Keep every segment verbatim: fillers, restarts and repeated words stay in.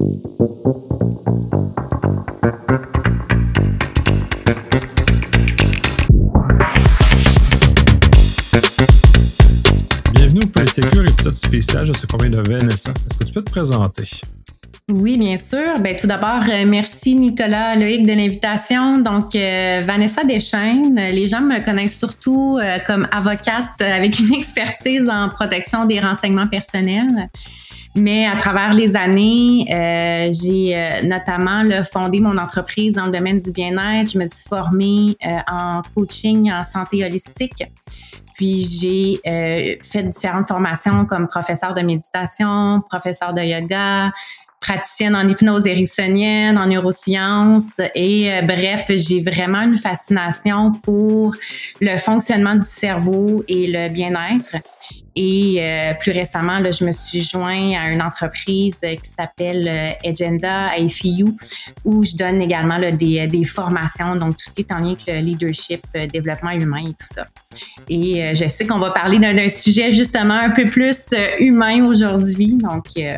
Bienvenue au Polysécure, épisode spécial. Je suis accompagné de Vanessa. Est-ce que tu peux te présenter? Oui, bien sûr. Ben, tout d'abord, euh, merci Nicolas Loïc de l'invitation. Donc, euh, Vanessa Deschaines, les gens me connaissent surtout euh, comme avocate avec une expertise en protection des renseignements personnels. Mais à travers les années, euh, j'ai euh, notamment là, fondé mon entreprise dans le domaine du bien-être. Je me suis formée euh, en coaching en santé holistique. Puis j'ai euh, fait différentes formations comme professeur de méditation, professeur de yoga, praticienne en hypnose ericksonienne, en neurosciences et euh, bref, j'ai vraiment une fascination pour le fonctionnement du cerveau et le bien-être. Et euh, plus récemment, là, je me suis joint à une entreprise qui s'appelle euh, Agenda I F U, où je donne également là, des, des formations, donc tout ce qui est en lien avec le leadership, euh, développement humain et tout ça. Et euh, je sais qu'on va parler d'un, d'un sujet justement un peu plus euh, humain aujourd'hui, donc euh,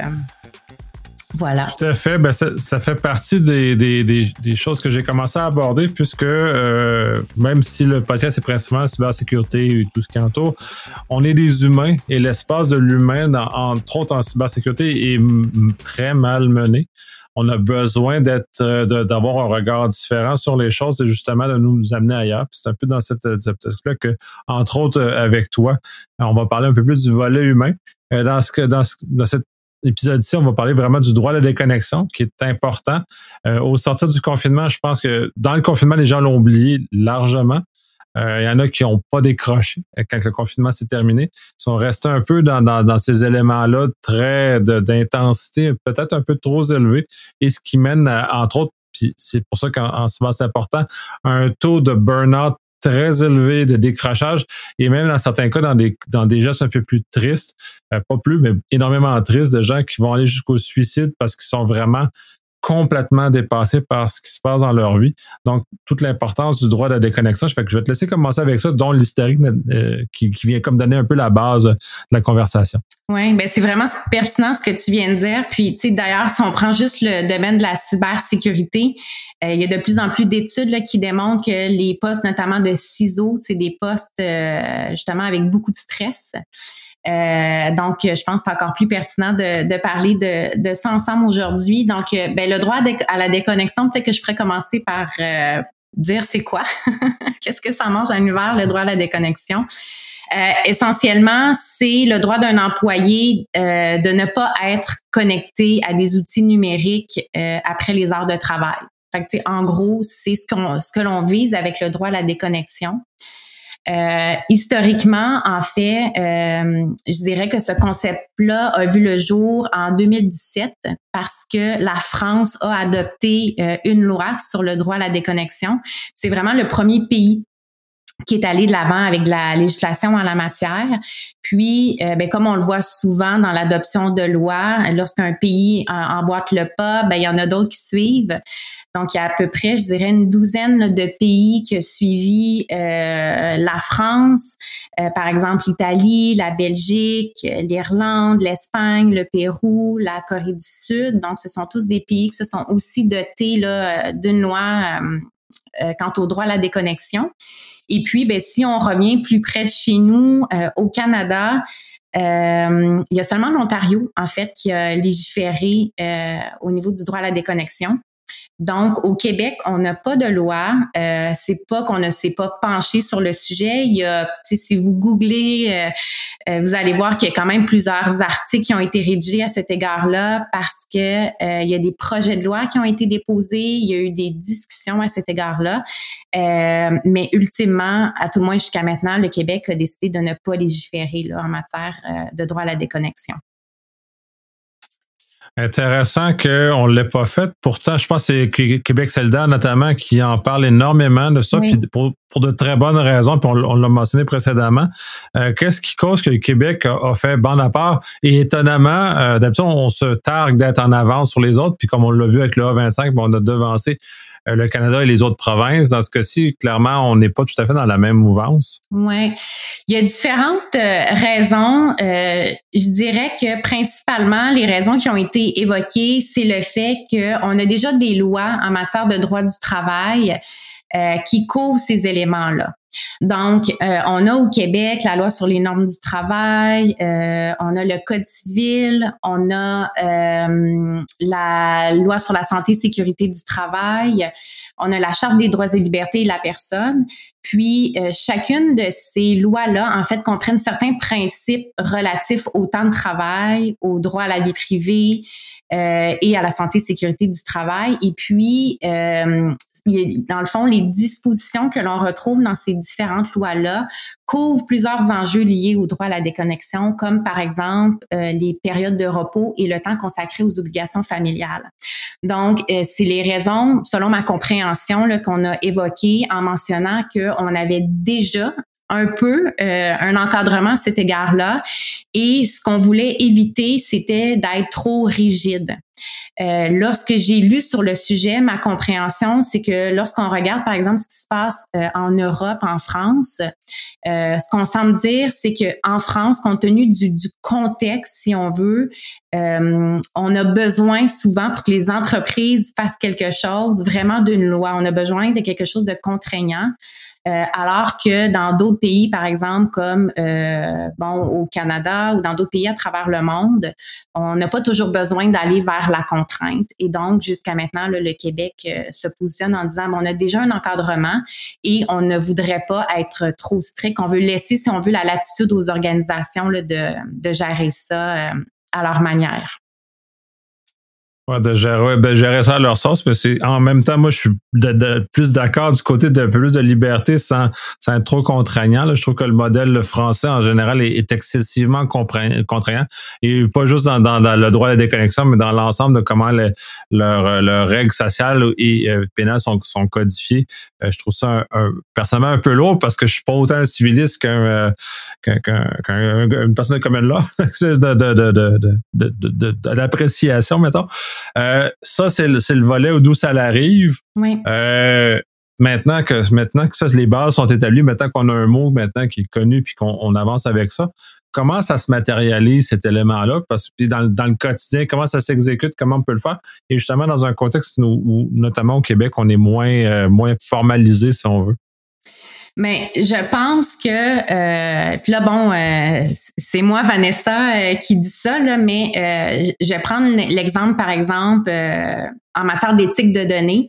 voilà. Tout à fait. Ben, ça, ça fait partie des, des, des, des choses que j'ai commencé à aborder puisque euh, même si le podcast est principalement la cybersécurité et tout ce qui entoure, on est des humains et l'espace de l'humain, dans, entre autres en cybersécurité, est m- très mal mené. On a besoin d'être, de, d'avoir un regard différent sur les choses et justement de nous amener ailleurs. Puis c'est un peu dans cette optique-là que, entre autres, avec toi, on va parler un peu plus du volet humain. Dans ce que, dans, ce, dans cette épisode-ci, on va parler vraiment du droit à la déconnexion, qui est important. Euh, au sortir du confinement, je pense que dans le confinement, les gens l'ont oublié largement. Euh, il y en a qui n'ont pas décroché quand le confinement s'est terminé. Ils sont restés un peu dans, dans, dans ces éléments-là, très de, d'intensité, peut-être un peu trop élevés, et ce qui mène, à, entre autres, puis c'est pour ça qu'en en cyber, c'est important, un taux de burn-out très élevé, de décrochage, et même dans certains cas, dans des, dans des gestes un peu plus tristes, euh, pas plus, mais énormément tristes, de gens qui vont aller jusqu'au suicide parce qu'ils sont vraiment complètement dépassés par ce qui se passe dans leur vie. Donc, toute l'importance du droit de la déconnexion. Je, fait que je vais te laisser commencer avec ça, dont l'historique euh, qui, qui vient comme donner un peu la base de la conversation. Oui, ben c'est vraiment pertinent ce que tu viens de dire. Puis, tu sais, d'ailleurs, si on prend juste le domaine de la cybersécurité, euh, il y a de plus en plus d'études là, qui démontrent que les postes, notamment de ciseaux, c'est des postes euh, justement avec beaucoup de stress. Euh, donc, je pense que c'est encore plus pertinent de, de parler de, de ça ensemble aujourd'hui. Donc, euh, ben, le droit à la déconnexion, peut-être que je pourrais commencer par euh, dire c'est quoi? Qu'est-ce que ça mange à l'univers, le droit à la déconnexion? Euh, essentiellement, c'est le droit d'un employé euh, de ne pas être connecté à des outils numériques euh, après les heures de travail. Fait que, tu sais, en gros, c'est ce, qu'on, ce que l'on vise avec le droit à la déconnexion. Euh, historiquement, en fait, euh, je dirais que ce concept-là a vu le jour en deux mille dix-sept parce que la France a adopté euh, une loi sur le droit à la déconnexion. C'est vraiment le premier pays qui est allé de l'avant avec de la législation en la matière. Puis, euh, ben, comme on le voit souvent dans l'adoption de lois, lorsqu'un pays en, emboîte le pas, ben, il y en a d'autres qui suivent. Donc, il y a à peu près, je dirais, une douzaine là, de pays qui ont suivi euh, la France, euh, par exemple l'Italie, la Belgique, l'Irlande, l'Espagne, le Pérou, la Corée du Sud. Donc, ce sont tous des pays qui se sont aussi dotés là, d'une loi euh, euh, quant au droit à la déconnexion. Et puis, ben, si on revient plus près de chez nous, euh, au Canada, euh, il y a seulement l'Ontario, en fait, qui a légiféré euh, au niveau du droit à la déconnexion. Donc, au Québec, on n'a pas de loi. Euh, c'est pas qu'on ne s'est pas penché sur le sujet. Il y a, tu sais, si vous googlez, euh, euh, vous allez voir qu'il y a quand même plusieurs articles qui ont été rédigés à cet égard-là parce que euh, il y a des projets de loi qui ont été déposés. Il y a eu des discussions à cet égard-là. Euh, mais ultimement, à tout le moins jusqu'à maintenant, le Québec a décidé de ne pas légiférer là, en matière euh, de droit à la déconnexion. Intéressant qu'on ne l'ait pas fait. Pourtant, je pense que c'est Québec solidaire notamment qui en parle énormément de ça. Oui. Puis pour, pour de très bonnes raisons, puis on, on l'a mentionné précédemment. Euh, qu'est-ce qui cause que le Québec a, a fait bande à part? Et étonnamment, euh, d'habitude, on se targue d'être en avance sur les autres, puis comme on l'a vu avec le A vingt-cinq, on a devancé euh, le Canada et les autres provinces. Dans ce cas-ci, clairement, on n'est pas tout à fait dans la même mouvance. Oui. Il y a différentes euh, raisons. Euh, je dirais que principalement, les raisons qui ont été évoquées, c'est le fait qu'on a déjà des lois en matière de droit du travail Euh, qui couvre ces éléments-là. Donc, euh, on a au Québec la loi sur les normes du travail, euh, on a le Code civil, on a euh, la loi sur la santé et sécurité du travail, on a la Charte des droits et libertés de la personne. Puis, euh, chacune de ces lois-là, en fait, comprennent certains principes relatifs au temps de travail, au droit à la vie privée, Euh, et à la santé et sécurité du travail. Et puis, euh, dans le fond, les dispositions que l'on retrouve dans ces différentes lois-là couvrent plusieurs enjeux liés au droit à la déconnexion, comme par exemple euh, les périodes de repos et le temps consacré aux obligations familiales. Donc, euh, c'est les raisons, selon ma compréhension, là, qu'on a évoquées en mentionnant qu'on avait déjà un peu euh, un encadrement à cet égard-là. Et ce qu'on voulait éviter, c'était d'être trop rigide. Euh, lorsque j'ai lu sur le sujet, ma compréhension, c'est que lorsqu'on regarde, par exemple, ce qui se passe euh, en Europe, en France, euh, ce qu'on semble dire, c'est qu'en France, compte tenu du, du contexte, si on veut, euh, on a besoin souvent pour que les entreprises fassent quelque chose, vraiment d'une loi. On a besoin de quelque chose de contraignant. Euh, alors que dans d'autres pays, par exemple, comme euh, bon au Canada ou dans d'autres pays à travers le monde, on n'a pas toujours besoin d'aller vers la contrainte. Et donc, jusqu'à maintenant, là, le Québec euh, se positionne en disant, bon, on a déjà un encadrement et on ne voudrait pas être trop strict. On veut laisser, si on veut, la latitude aux organisations là, de, de gérer ça euh, à leur manière. Ouais, de gérer, de gérer ça à leur sauce, mais c'est en même temps, moi, je suis de, de, plus d'accord du côté de plus de liberté sans, sans être trop contraignant. Là. Je trouve que le modèle français, en général, est, est excessivement contraignant. Et pas juste dans, dans, dans le droit à la déconnexion, mais dans l'ensemble de comment le, leurs leur règles sociales et euh, pénales sont, sont codifiées. Euh, je trouve ça un, un, personnellement un peu lourd parce que je suis pas autant un civiliste qu'un, euh, qu'un, qu'un, qu'un une personne comme elle là, de, de, de, de, de, de, de, de, d'appréciation, mettons. Euh, ça, c'est le, c'est le volet d'où ça arrive. Oui. Euh, maintenant que maintenant que ça, les bases sont établies, maintenant qu'on a un mot maintenant qui est connu puis qu'on on avance avec ça, comment ça se matérialise cet élément-là? Parce que dans, dans le quotidien, comment ça s'exécute, comment on peut le faire? Et justement, dans un contexte où, où notamment au Québec, on est moins, euh, moins formalisé, si on veut. Mais je pense que, euh, puis là, bon, euh, c'est moi, Vanessa, euh, qui dit ça, là, mais euh, je vais prendre l'exemple, par exemple, euh, en matière d'éthique de données,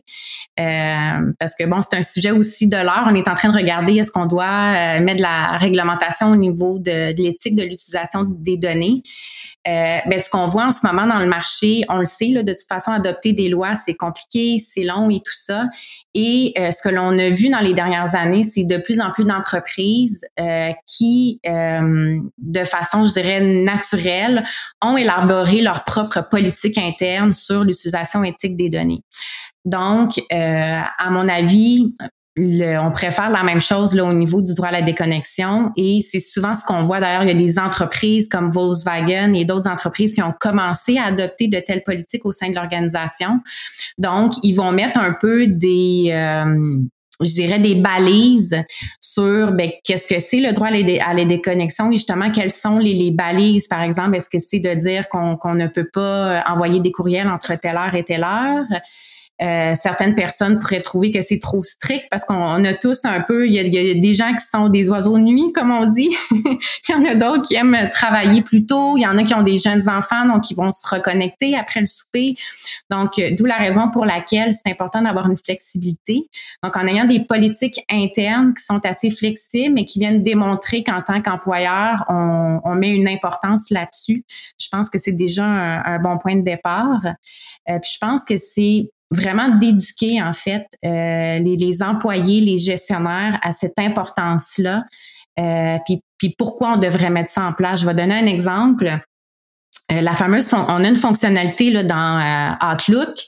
euh, parce que, bon, c'est un sujet aussi de l'heure. On est en train de regarder est-ce qu'on doit euh, mettre de la réglementation au niveau de, de l'éthique de l'utilisation des données. Euh, ben, ce qu'on voit en ce moment dans le marché, on le sait, là, de toute façon, adopter des lois, c'est compliqué, c'est long et tout ça. Et euh, ce que l'on a vu dans les dernières années, c'est de plus en plus d'entreprises euh, qui, euh, de façon, je dirais, naturelle, ont élaboré leur propre politique interne sur l'utilisation éthique des données. Donc, euh, à mon avis, Le, on préfère la même chose là, au niveau du droit à la déconnexion et c'est souvent ce qu'on voit. D'ailleurs, il y a des entreprises comme Volkswagen et d'autres entreprises qui ont commencé à adopter de telles politiques au sein de l'organisation. Donc, ils vont mettre un peu des... Euh, je dirais des balises sur ben, qu'est-ce que c'est le droit à la, à la déconnexion et justement quelles sont les, les balises, par exemple. Est-ce que c'est de dire qu'on, qu'on ne peut pas envoyer des courriels entre telle heure et telle heure? Euh, certaines personnes pourraient trouver que c'est trop strict parce qu'on a tous un peu, il y a, il y a des gens qui sont des oiseaux de nuit, comme on dit. Il y en a d'autres qui aiment travailler plus tôt. Il y en a qui ont des jeunes enfants, donc ils vont se reconnecter après le souper. Donc, euh, d'où la raison pour laquelle c'est important d'avoir une flexibilité. Donc, en ayant des politiques internes qui sont assez flexibles, mais qui viennent démontrer qu'en tant qu'employeur, on, on met une importance là-dessus. Je pense que c'est déjà un, un bon point de départ. Euh, puis, je pense que c'est vraiment d'éduquer, en fait, euh, les, les employés, les gestionnaires à cette importance-là. Euh, puis, puis pourquoi on devrait mettre ça en place. Je vais donner un exemple. Euh, la fameuse, on a une fonctionnalité là, dans euh, Outlook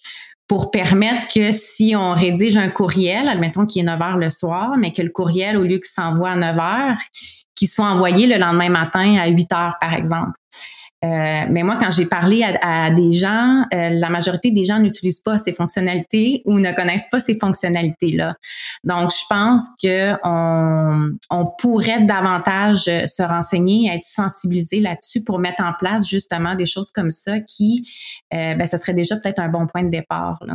pour permettre que si on rédige un courriel, admettons qu'il est neuf heures le soir, mais que le courriel, au lieu qu'il s'envoie à neuf heures, qu'il soit envoyé le lendemain matin à huit heures, par exemple. Euh, mais moi, quand j'ai parlé à, à des gens, euh, la majorité des gens n'utilisent pas ces fonctionnalités ou ne connaissent pas ces fonctionnalités-là. Donc, je pense que on, on pourrait davantage se renseigner, être sensibilisé là-dessus pour mettre en place justement des choses comme ça qui, euh, ben, ça serait déjà peut-être un bon point de départ, là.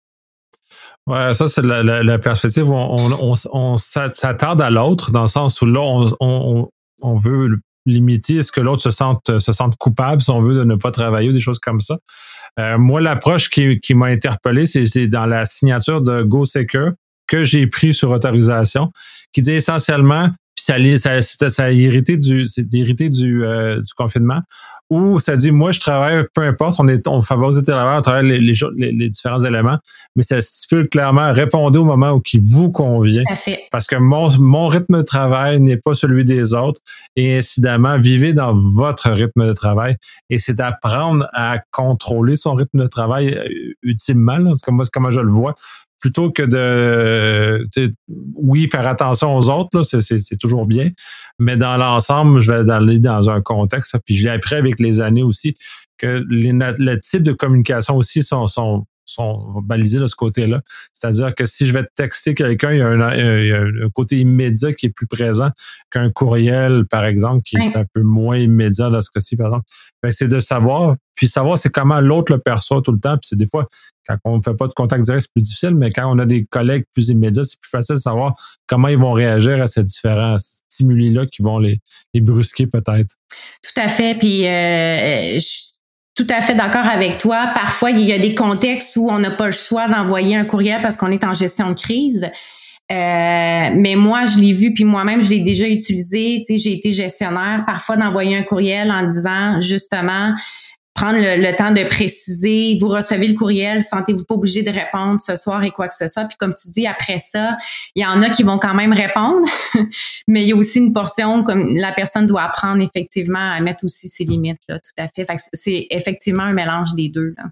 Ouais, ça, c'est la, la, la perspective où on, on, on, on s'attarde à l'autre, dans le sens où là, on, on, on veut limiter est-ce que l'autre se sente, se sente coupable, si on veut, de ne pas travailler ou des choses comme ça. Euh, moi, l'approche qui, qui m'a interpellé, c'est, c'est dans la signature de GoSecure que j'ai pris sur autorisation, qui dit essentiellement, puis ça, ça, ça a irrité du, c'est irrité du, euh, du confinement, où ça dit, moi, je travaille, peu importe, on est, on favorise le travail, on travaille les, les, les, les différents éléments, mais ça stipule clairement, répondez au moment où qui vous convient. Parce que mon, mon rythme de travail n'est pas celui des autres, et incidemment, vivez dans votre rythme de travail, et c'est d'apprendre à contrôler son rythme de travail euh, ultimement, là, en tout cas, moi, c'est comment je le vois, plutôt que de, oui, faire attention aux autres, là, c'est, c'est, c'est toujours bien, mais dans l'ensemble, je vais aller dans un contexte, puis je l'ai appris avec les années aussi, que les, le type de communication aussi sont, sont, sont balisés de ce côté-là. C'est-à-dire que si je vais texter quelqu'un, il y a un, il y a un côté immédiat qui est plus présent qu'un courriel, par exemple, qui est un peu moins immédiat dans ce cas-ci, par exemple. Ben, c'est de savoir, puis savoir c'est comment l'autre le perçoit tout le temps, puis c'est des fois, quand on ne fait pas de contact direct, c'est plus difficile, mais quand on a des collègues plus immédiats, c'est plus facile de savoir comment ils vont réagir à ces différents stimuli-là qui vont les, les brusquer peut-être. Tout à fait, puis euh, je suis tout à fait d'accord avec toi. Parfois, il y a des contextes où on n'a pas le choix d'envoyer un courriel parce qu'on est en gestion de crise. Euh, mais moi, je l'ai vu, puis moi-même, je l'ai déjà utilisé. Tu sais, j'ai été gestionnaire, parfois d'envoyer un courriel en disant justement, prendre le, le temps de préciser, vous recevez le courriel, sentez-vous pas obligé de répondre ce soir et quoi que ce soit. Puis comme tu dis, après ça, il y en a qui vont quand même répondre, mais il y a aussi une portion comme la personne doit apprendre effectivement à mettre aussi ses limites, là, tout à fait. Fait que c'est effectivement un mélange des deux, là.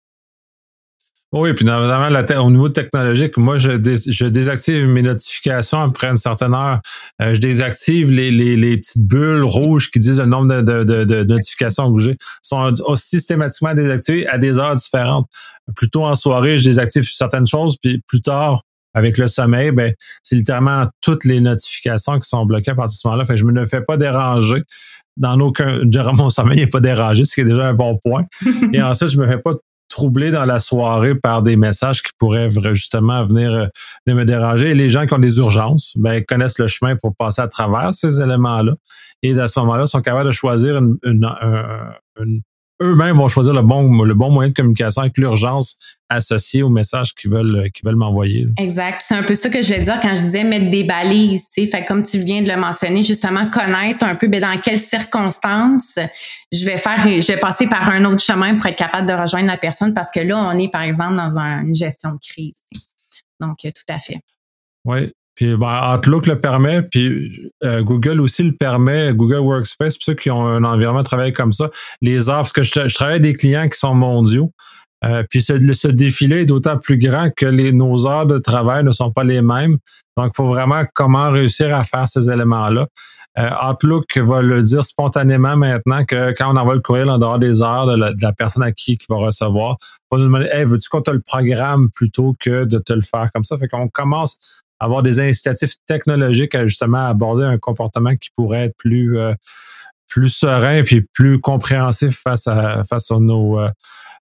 Oui, puis notamment la, au niveau technologique, moi, je, dés, je désactive mes notifications après une certaine heure. Euh, je désactive les, les, les petites bulles rouges qui disent le nombre de, de, de, de notifications que j'ai. Sont systématiquement désactivées à des heures différentes. Plutôt en soirée, je désactive certaines choses, puis plus tard, avec le sommeil, ben c'est littéralement toutes les notifications qui sont bloquées à partir de ce moment-là. Fait que je me ne fais pas déranger. Dans aucun, mon sommeil n'est pas dérangé, ce qui est déjà un bon point. Et ensuite, je me fais pas troublé dans la soirée par des messages qui pourraient justement venir euh, me déranger. Et les gens qui ont des urgences, ben, connaissent le chemin pour passer à travers ces éléments-là. Et à ce moment-là, sont capables de choisir une, une, une, une eux-mêmes vont choisir le bon, le bon moyen de communication avec l'urgence associée au message qu'ils veulent, qu'ils veulent m'envoyer. Exact. C'est un peu ça que je voulais dire quand je disais mettre des balises, tu sais. Fait comme tu viens de le mentionner, justement, connaître un peu, ben, dans quelles circonstances je vais faire, je vais passer par un autre chemin pour être capable de rejoindre la personne parce que là, on est, par exemple, dans un, une gestion de crise. T'sais. Donc, tout à fait. Oui. Puis ben, Outlook le permet, puis euh, Google aussi le permet, Google Workspace, pour ceux qui ont un environnement de travail comme ça, les heures, parce que je, je travaille avec des clients qui sont mondiaux, euh, puis ce, ce défi-là est d'autant plus grand que les, nos heures de travail ne sont pas les mêmes. Donc, il faut vraiment comment réussir à faire ces éléments-là. Euh, Outlook va le dire spontanément maintenant que quand on envoie le courriel en dehors des heures de la, de la personne à qui qui va recevoir, on va nous demander, hey, veux-tu qu'on te le programme plutôt que de te le faire comme ça? Fait qu'on commence avoir des incitatifs technologiques à justement aborder un comportement qui pourrait être plus euh, plus serein puis plus compréhensif face à face à nos euh,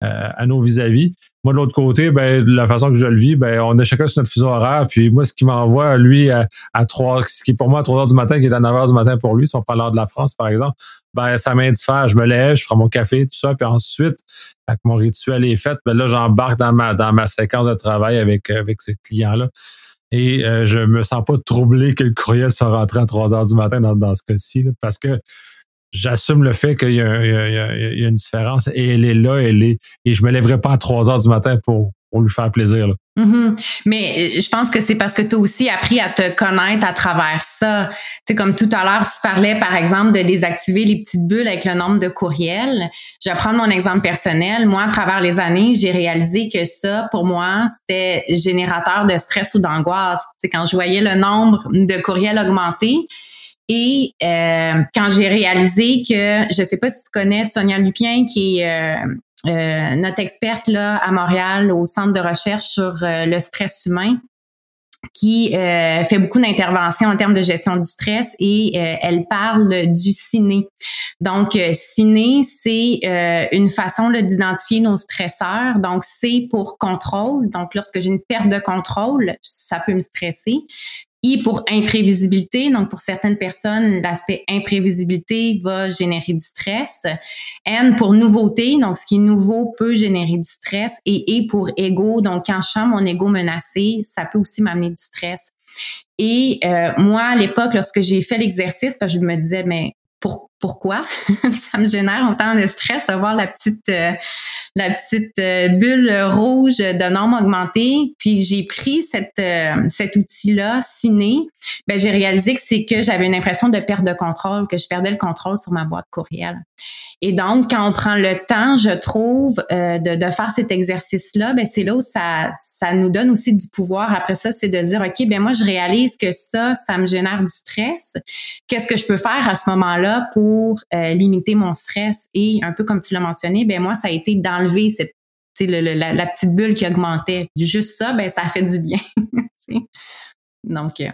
à nos vis-à-vis. Moi, de l'autre côté, ben, de la façon que je le vis, ben, on a chacun sur notre fuseau horaire, puis moi, ce qui m'envoie, lui, à, à trois, ce qui est pour moi à trois heures du matin, qui est à neuf heures du matin pour lui, si on prend l'heure de la France, par exemple, ben, ça m'indiffère. Je me lève, je prends mon café, tout ça, puis ensuite, quand mon rituel est fait, ben là, j'embarque dans ma, dans ma séquence de travail avec, avec ces clients-là. Et euh, je me sens pas troublé que le courriel soit rentré à trois heures du matin dans, dans ce cas-ci, là, parce que j'assume le fait qu'il y a, il y a, il y a une différence et elle est là, elle est. Et je me lèverai pas à trois heures du matin pour pour lui faire plaisir. Là. Mm-hmm. Mais je pense que c'est parce que tu as aussi appris à te connaître à travers ça. Tu sais, comme tout à l'heure, tu parlais, par exemple, de désactiver les petites bulles avec le nombre de courriels. Je vais prendre mon exemple personnel. Moi, à travers les années, j'ai réalisé que ça, pour moi, c'était générateur de stress ou d'angoisse. Tu sais, quand je voyais le nombre de courriels augmenter, et euh, quand j'ai réalisé que, je sais pas si tu connais Sonia Lupien, qui est euh, euh, notre experte là à Montréal au Centre de recherche sur euh, le stress humain, qui euh, fait beaucoup d'interventions en termes de gestion du stress et euh, elle parle du ciné. Donc, euh, ciné, c'est euh, une façon là, d'identifier nos stresseurs. Donc, c'est pour contrôle. Donc, lorsque j'ai une perte de contrôle, ça peut me stresser. I pour imprévisibilité, donc pour certaines personnes, l'aspect imprévisibilité va générer du stress. N pour nouveauté, donc ce qui est nouveau peut générer du stress. Et E pour ego, donc quand je sens mon ego menacé, ça peut aussi m'amener du stress. Et euh, moi, à l'époque, lorsque j'ai fait l'exercice, parce que je me disais, mais pour, pourquoi? Ça me génère autant de stress de voir la petite euh, la petite euh, bulle rouge de normes augmentées. Puis j'ai pris cette, euh, cet outil-là, Ciné. Ben, j'ai réalisé que c'est que j'avais une impression de perte de contrôle, que je perdais le contrôle sur ma boîte courriel. Et donc, quand on prend le temps, je trouve, euh, de, de faire cet exercice-là, ben c'est là où ça, ça nous donne aussi du pouvoir. Après ça, c'est de dire, OK, ben moi, je réalise que ça, ça me génère du stress. Qu'est-ce que je peux faire à ce moment-là pour euh, limiter mon stress? Et un peu comme tu l'as mentionné, ben moi, ça a été d'enlever cette, le, le, la, la petite bulle qui augmentait. Juste ça, ben ça fait du bien. Donc... Euh,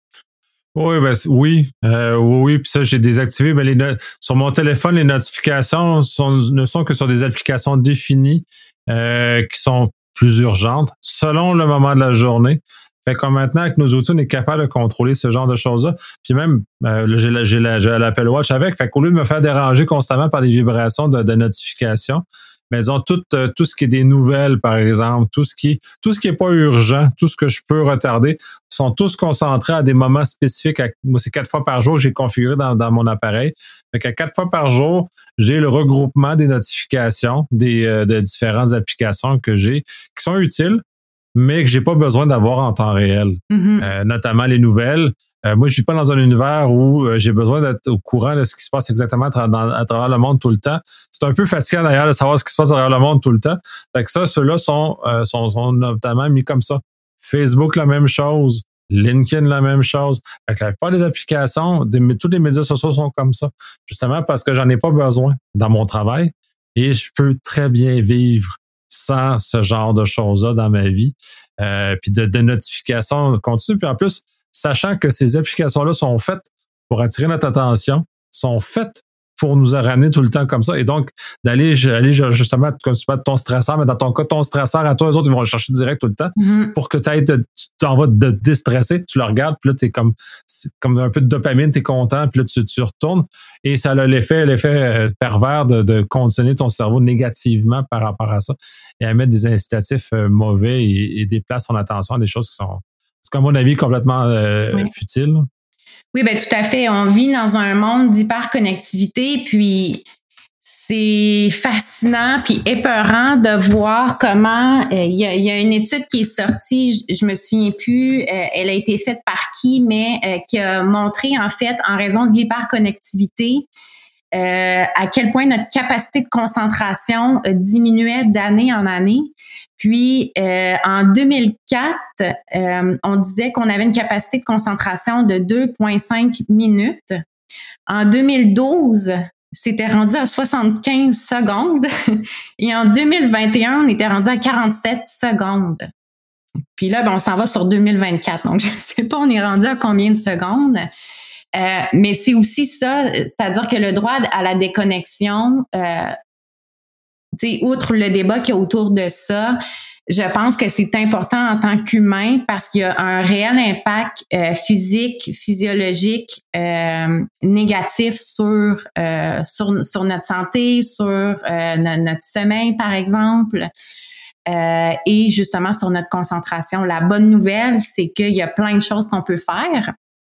Oui, ben, oui, euh, oui, oui. Puis ça, j'ai désactivé. Ben, les no- sur mon téléphone, les notifications sont, ne sont que sur des applications définies euh, qui sont plus urgentes selon le moment de la journée. Fait que maintenant, avec nos outils, on est capable de contrôler ce genre de choses-là. Puis même, euh, j'ai, la, j'ai, la, j'ai l'Apple Watch avec. Fait qu'au lieu de me faire déranger constamment par des vibrations de, de notifications, mais disons, tout, euh, tout ce qui est des nouvelles, par exemple, tout ce qui tout ce qui est pas urgent, tout ce que je peux retarder, sont tous concentrés à des moments spécifiques. À, moi, c'est quatre fois par jour que j'ai configuré dans, dans mon appareil. Fait qu'à quatre fois par jour, j'ai le regroupement des notifications des euh, de différentes applications que j'ai, qui sont utiles, mais que j'ai pas besoin d'avoir en temps réel. Mm-hmm. Euh, notamment les nouvelles. Euh, moi, je suis pas dans un univers où euh, j'ai besoin d'être au courant de ce qui se passe exactement à, tra- dans, à travers le monde tout le temps. C'est un peu fatigant d'ailleurs de savoir ce qui se passe à travers le monde tout le temps. Fait que ça, ceux-là sont, euh, sont, sont notamment mis comme ça. Facebook, la même chose. LinkedIn, la même chose. Fait que la plupart des applications, des, tous les médias sociaux sont comme ça. Justement parce que j'en ai pas besoin dans mon travail et je peux très bien vivre sans ce genre de choses-là dans ma vie. Euh, puis de, de notifications continues. Puis en plus, sachant que ces applications-là sont faites pour attirer notre attention, sont faites pour nous ramener tout le temps comme ça. Et donc, d'aller aller justement, comme tu parles de ton stresseur, mais dans ton cas, ton stresseur, à toi, eux autres, ils vont le chercher direct tout le temps mm-hmm. pour que t'ailles de, tu t'en vas de déstresser, tu le regardes, puis là, t'es comme, c'est comme un peu de dopamine, t'es content, puis là, tu, tu retournes. Et ça a l'effet, l'effet pervers de, de conditionner ton cerveau négativement par rapport à ça et à mettre des incitatifs mauvais et, et déplace son attention à des choses qui sont, c'est, à mon avis, complètement euh, oui. futiles. Oui, bien, tout à fait. On vit dans un monde d'hyperconnectivité, puis c'est fascinant puis épeurant de voir comment il euh, y, y a une étude qui est sortie, je, je me souviens plus, euh, elle a été faite par qui, mais euh, qui a montré en fait, en raison de l'hyperconnectivité, euh, à quel point notre capacité de concentration euh, diminuait d'année en année. Puis, euh, en deux mille quatre, euh, on disait qu'on avait une capacité de concentration de deux virgule cinq minutes. En deux mille douze, c'était rendu à soixante-quinze secondes. Et en deux mille vingt et un, on était rendu à quarante-sept secondes. Puis là, ben, on s'en va sur deux mille vingt-quatre. Donc, je ne sais pas, on est rendu à combien de secondes. Euh, mais c'est aussi ça, c'est-à-dire que le droit à la déconnexion, euh, t'sais, outre le débat qu'il y a autour de ça, je pense que c'est important en tant qu'humain parce qu'il y a un réel impact euh, physique, physiologique euh, négatif sur, euh, sur sur notre santé, sur euh, no- notre sommeil, par exemple, euh, et justement sur notre concentration. La bonne nouvelle, c'est qu'il y a plein de choses qu'on peut faire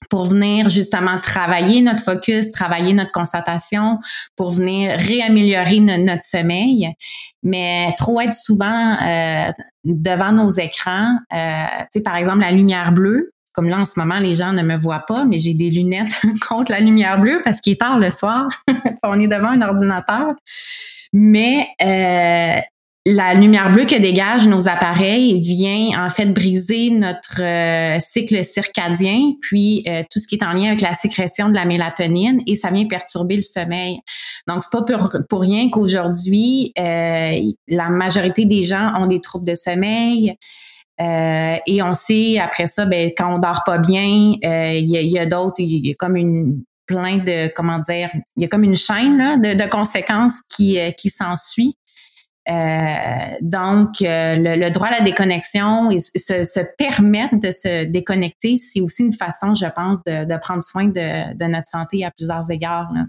pour venir justement travailler notre focus, travailler notre concentration, pour venir réaméliorer no- notre sommeil. Mais trop être souvent euh, devant nos écrans, euh, tu sais, par exemple, la lumière bleue, comme là, en ce moment, les gens ne me voient pas, mais j'ai des lunettes contre la lumière bleue parce qu'il est tard le soir. On est devant un ordinateur. Mais euh, la lumière bleue que dégagent nos appareils vient en fait briser notre euh, cycle circadien, puis euh, tout ce qui est en lien avec la sécrétion de la mélatonine, et ça vient perturber le sommeil. Donc, c'est pas pour, pour rien qu'aujourd'hui, euh, la majorité des gens ont des troubles de sommeil. Euh, et on sait, après ça, ben, quand on dort pas bien, euh, il y a, il y a d'autres, il y a comme une plein de, comment dire, il y a comme une chaîne là, de, de conséquences qui, euh, qui s'ensuit. Euh, donc, euh, le, le droit à la déconnexion et se, se permettre de se déconnecter, c'est aussi une façon, je pense, de, de prendre soin de, de notre santé à plusieurs égards, là.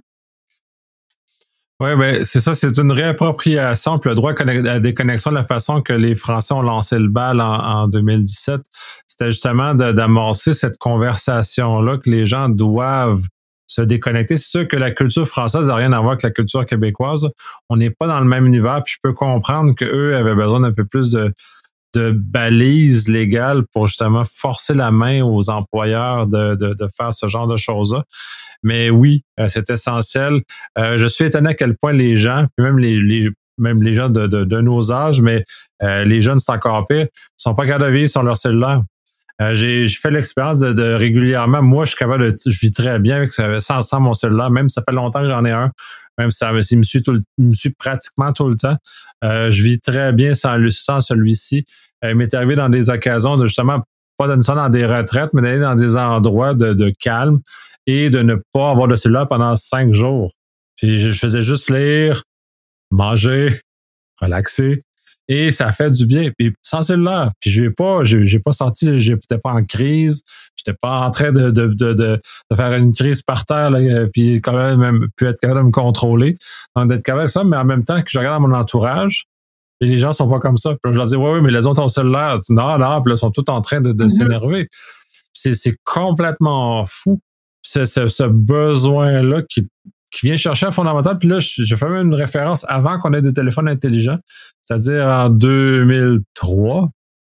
Oui, ben c'est ça, c'est une réappropriation. Puis le droit à la déconnexion, de la façon que les Français ont lancé le bal en, en deux mille dix-sept, c'était justement de, d'amorcer cette conversation-là que les gens doivent se déconnecter. C'est sûr que la culture française n'a rien à voir avec la culture québécoise. On n'est pas dans le même univers, puis je peux comprendre qu'eux avaient besoin d'un peu plus de, de balises légales pour justement forcer la main aux employeurs de, de, de faire ce genre de choses-là. Mais oui, euh, c'est essentiel. Euh, je suis étonné à quel point les gens, puis même les, les même les gens de, de, de nos âges, mais euh, les jeunes, c'est encore pire, sont pas capables de vivre sur leur cellulaire. Euh, j'ai, j'ai fait l'expérience de, de régulièrement. Moi, je suis capable de, je vis très bien avec sans, sans mon cellulaire, même si ça fait longtemps que j'en ai un, même si ça il me suit tout le, il me suit pratiquement tout le temps. Euh, je vis très bien sans, sans celui-ci. Euh, il m'est arrivé dans des occasions de justement pas donner ça dans des retraites, mais d'aller dans des endroits de, de calme et de ne pas avoir de cellulaire pendant cinq jours. Puis je, je faisais juste lire, manger, relaxer. Et ça fait du bien. Puis sans cellulaire. Puis je n'ai pas, j'ai, j'ai pas senti, j'étais pas en crise. J'étais pas en train de, de, de, de, de faire une crise par terre, là, puis quand même, même puis être capable de me contrôler. Donc d'être capable de ça, mais en même temps que je regarde mon entourage, et les gens sont pas comme ça. Puis je leur dis, ouais, oui, mais les autres ont cellulaire. Non, non, puis là, ils sont tous en train de, de mm-hmm. s'énerver. C'est, c'est complètement fou. C'est ce, ce besoin-là qui, qui vient chercher un fondamental. Puis là, je, je fais même une référence avant qu'on ait des téléphones intelligents, c'est-à-dire en deux mille trois.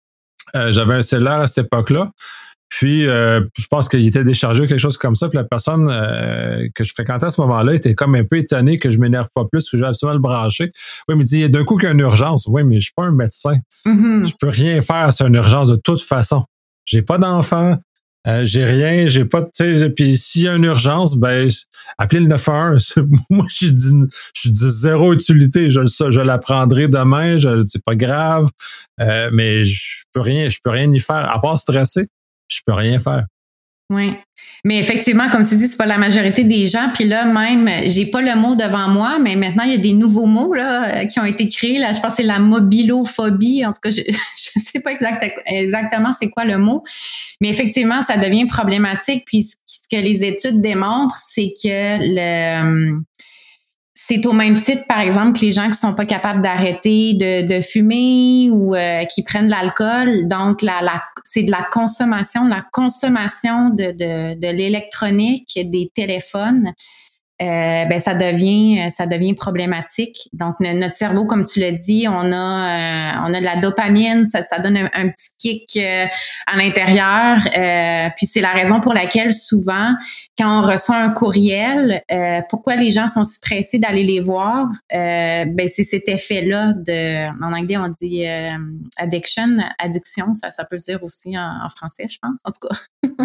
Euh, j'avais un cellulaire à cette époque-là. Puis, euh, je pense qu'il était déchargé ou quelque chose comme ça. Puis la personne euh, que je fréquentais à ce moment-là était comme un peu étonnée que je m'énerve pas plus, que j'ai absolument le branché. Oui, mais il dit, d'un coup qu'il y a une urgence. Oui, mais je suis pas un médecin. Mm-hmm. Je peux rien faire sur une urgence de toute façon. J'ai pas d'enfant. Euh, j'ai rien, j'ai pas de, tu sais, puis s'il y a une urgence, ben, appelez le neuf un un. Moi, je dis, je dis zéro utilité. Je, je l'apprendrai demain, je, c'est pas grave, euh, mais je peux rien, je peux rien y faire. À part stresser, je peux rien faire. Oui. Mais effectivement, comme tu dis, c'est pas la majorité des gens. Puis là, même, j'ai pas le mot devant moi, mais maintenant, il y a des nouveaux mots là, qui ont été créés. Là, je pense que c'est la mobilophobie. En tout cas, je ne sais pas exact, exactement c'est quoi le mot. Mais effectivement, ça devient problématique. Puis ce que les études démontrent, c'est que le... C'est au même titre, par exemple, que les gens qui sont pas capables d'arrêter de, de fumer ou euh, qui prennent de l'alcool. Donc, la, la, c'est de la consommation, la consommation de, de, de l'électronique, des téléphones. Euh, ben ça devient ça devient problématique. Donc notre cerveau, comme tu l'as dit, on a euh, on a de la dopamine, ça ça donne un, un petit kick euh, à l'intérieur. Euh, puis c'est la raison pour laquelle souvent quand on reçoit un courriel, euh, pourquoi les gens sont si pressés d'aller les voir, euh, ben c'est cet effet-là de, en anglais on dit euh, addiction, addiction, ça ça peut se dire aussi en, en français, je pense. En tout cas.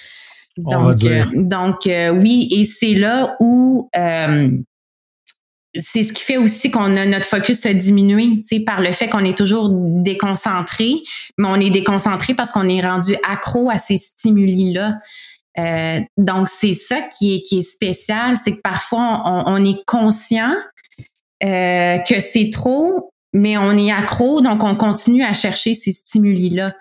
Donc, euh, donc euh, oui, et c'est là où euh, c'est ce qui fait aussi qu'on a notre focus a diminué, tu sais, par le fait qu'on est toujours déconcentré, mais on est déconcentré parce qu'on est rendu accro à ces stimuli-là. Euh, donc, c'est ça qui est, qui est spécial, c'est que parfois, on, on est conscient euh, que c'est trop, mais on est accro, donc on continue à chercher ces stimuli-là.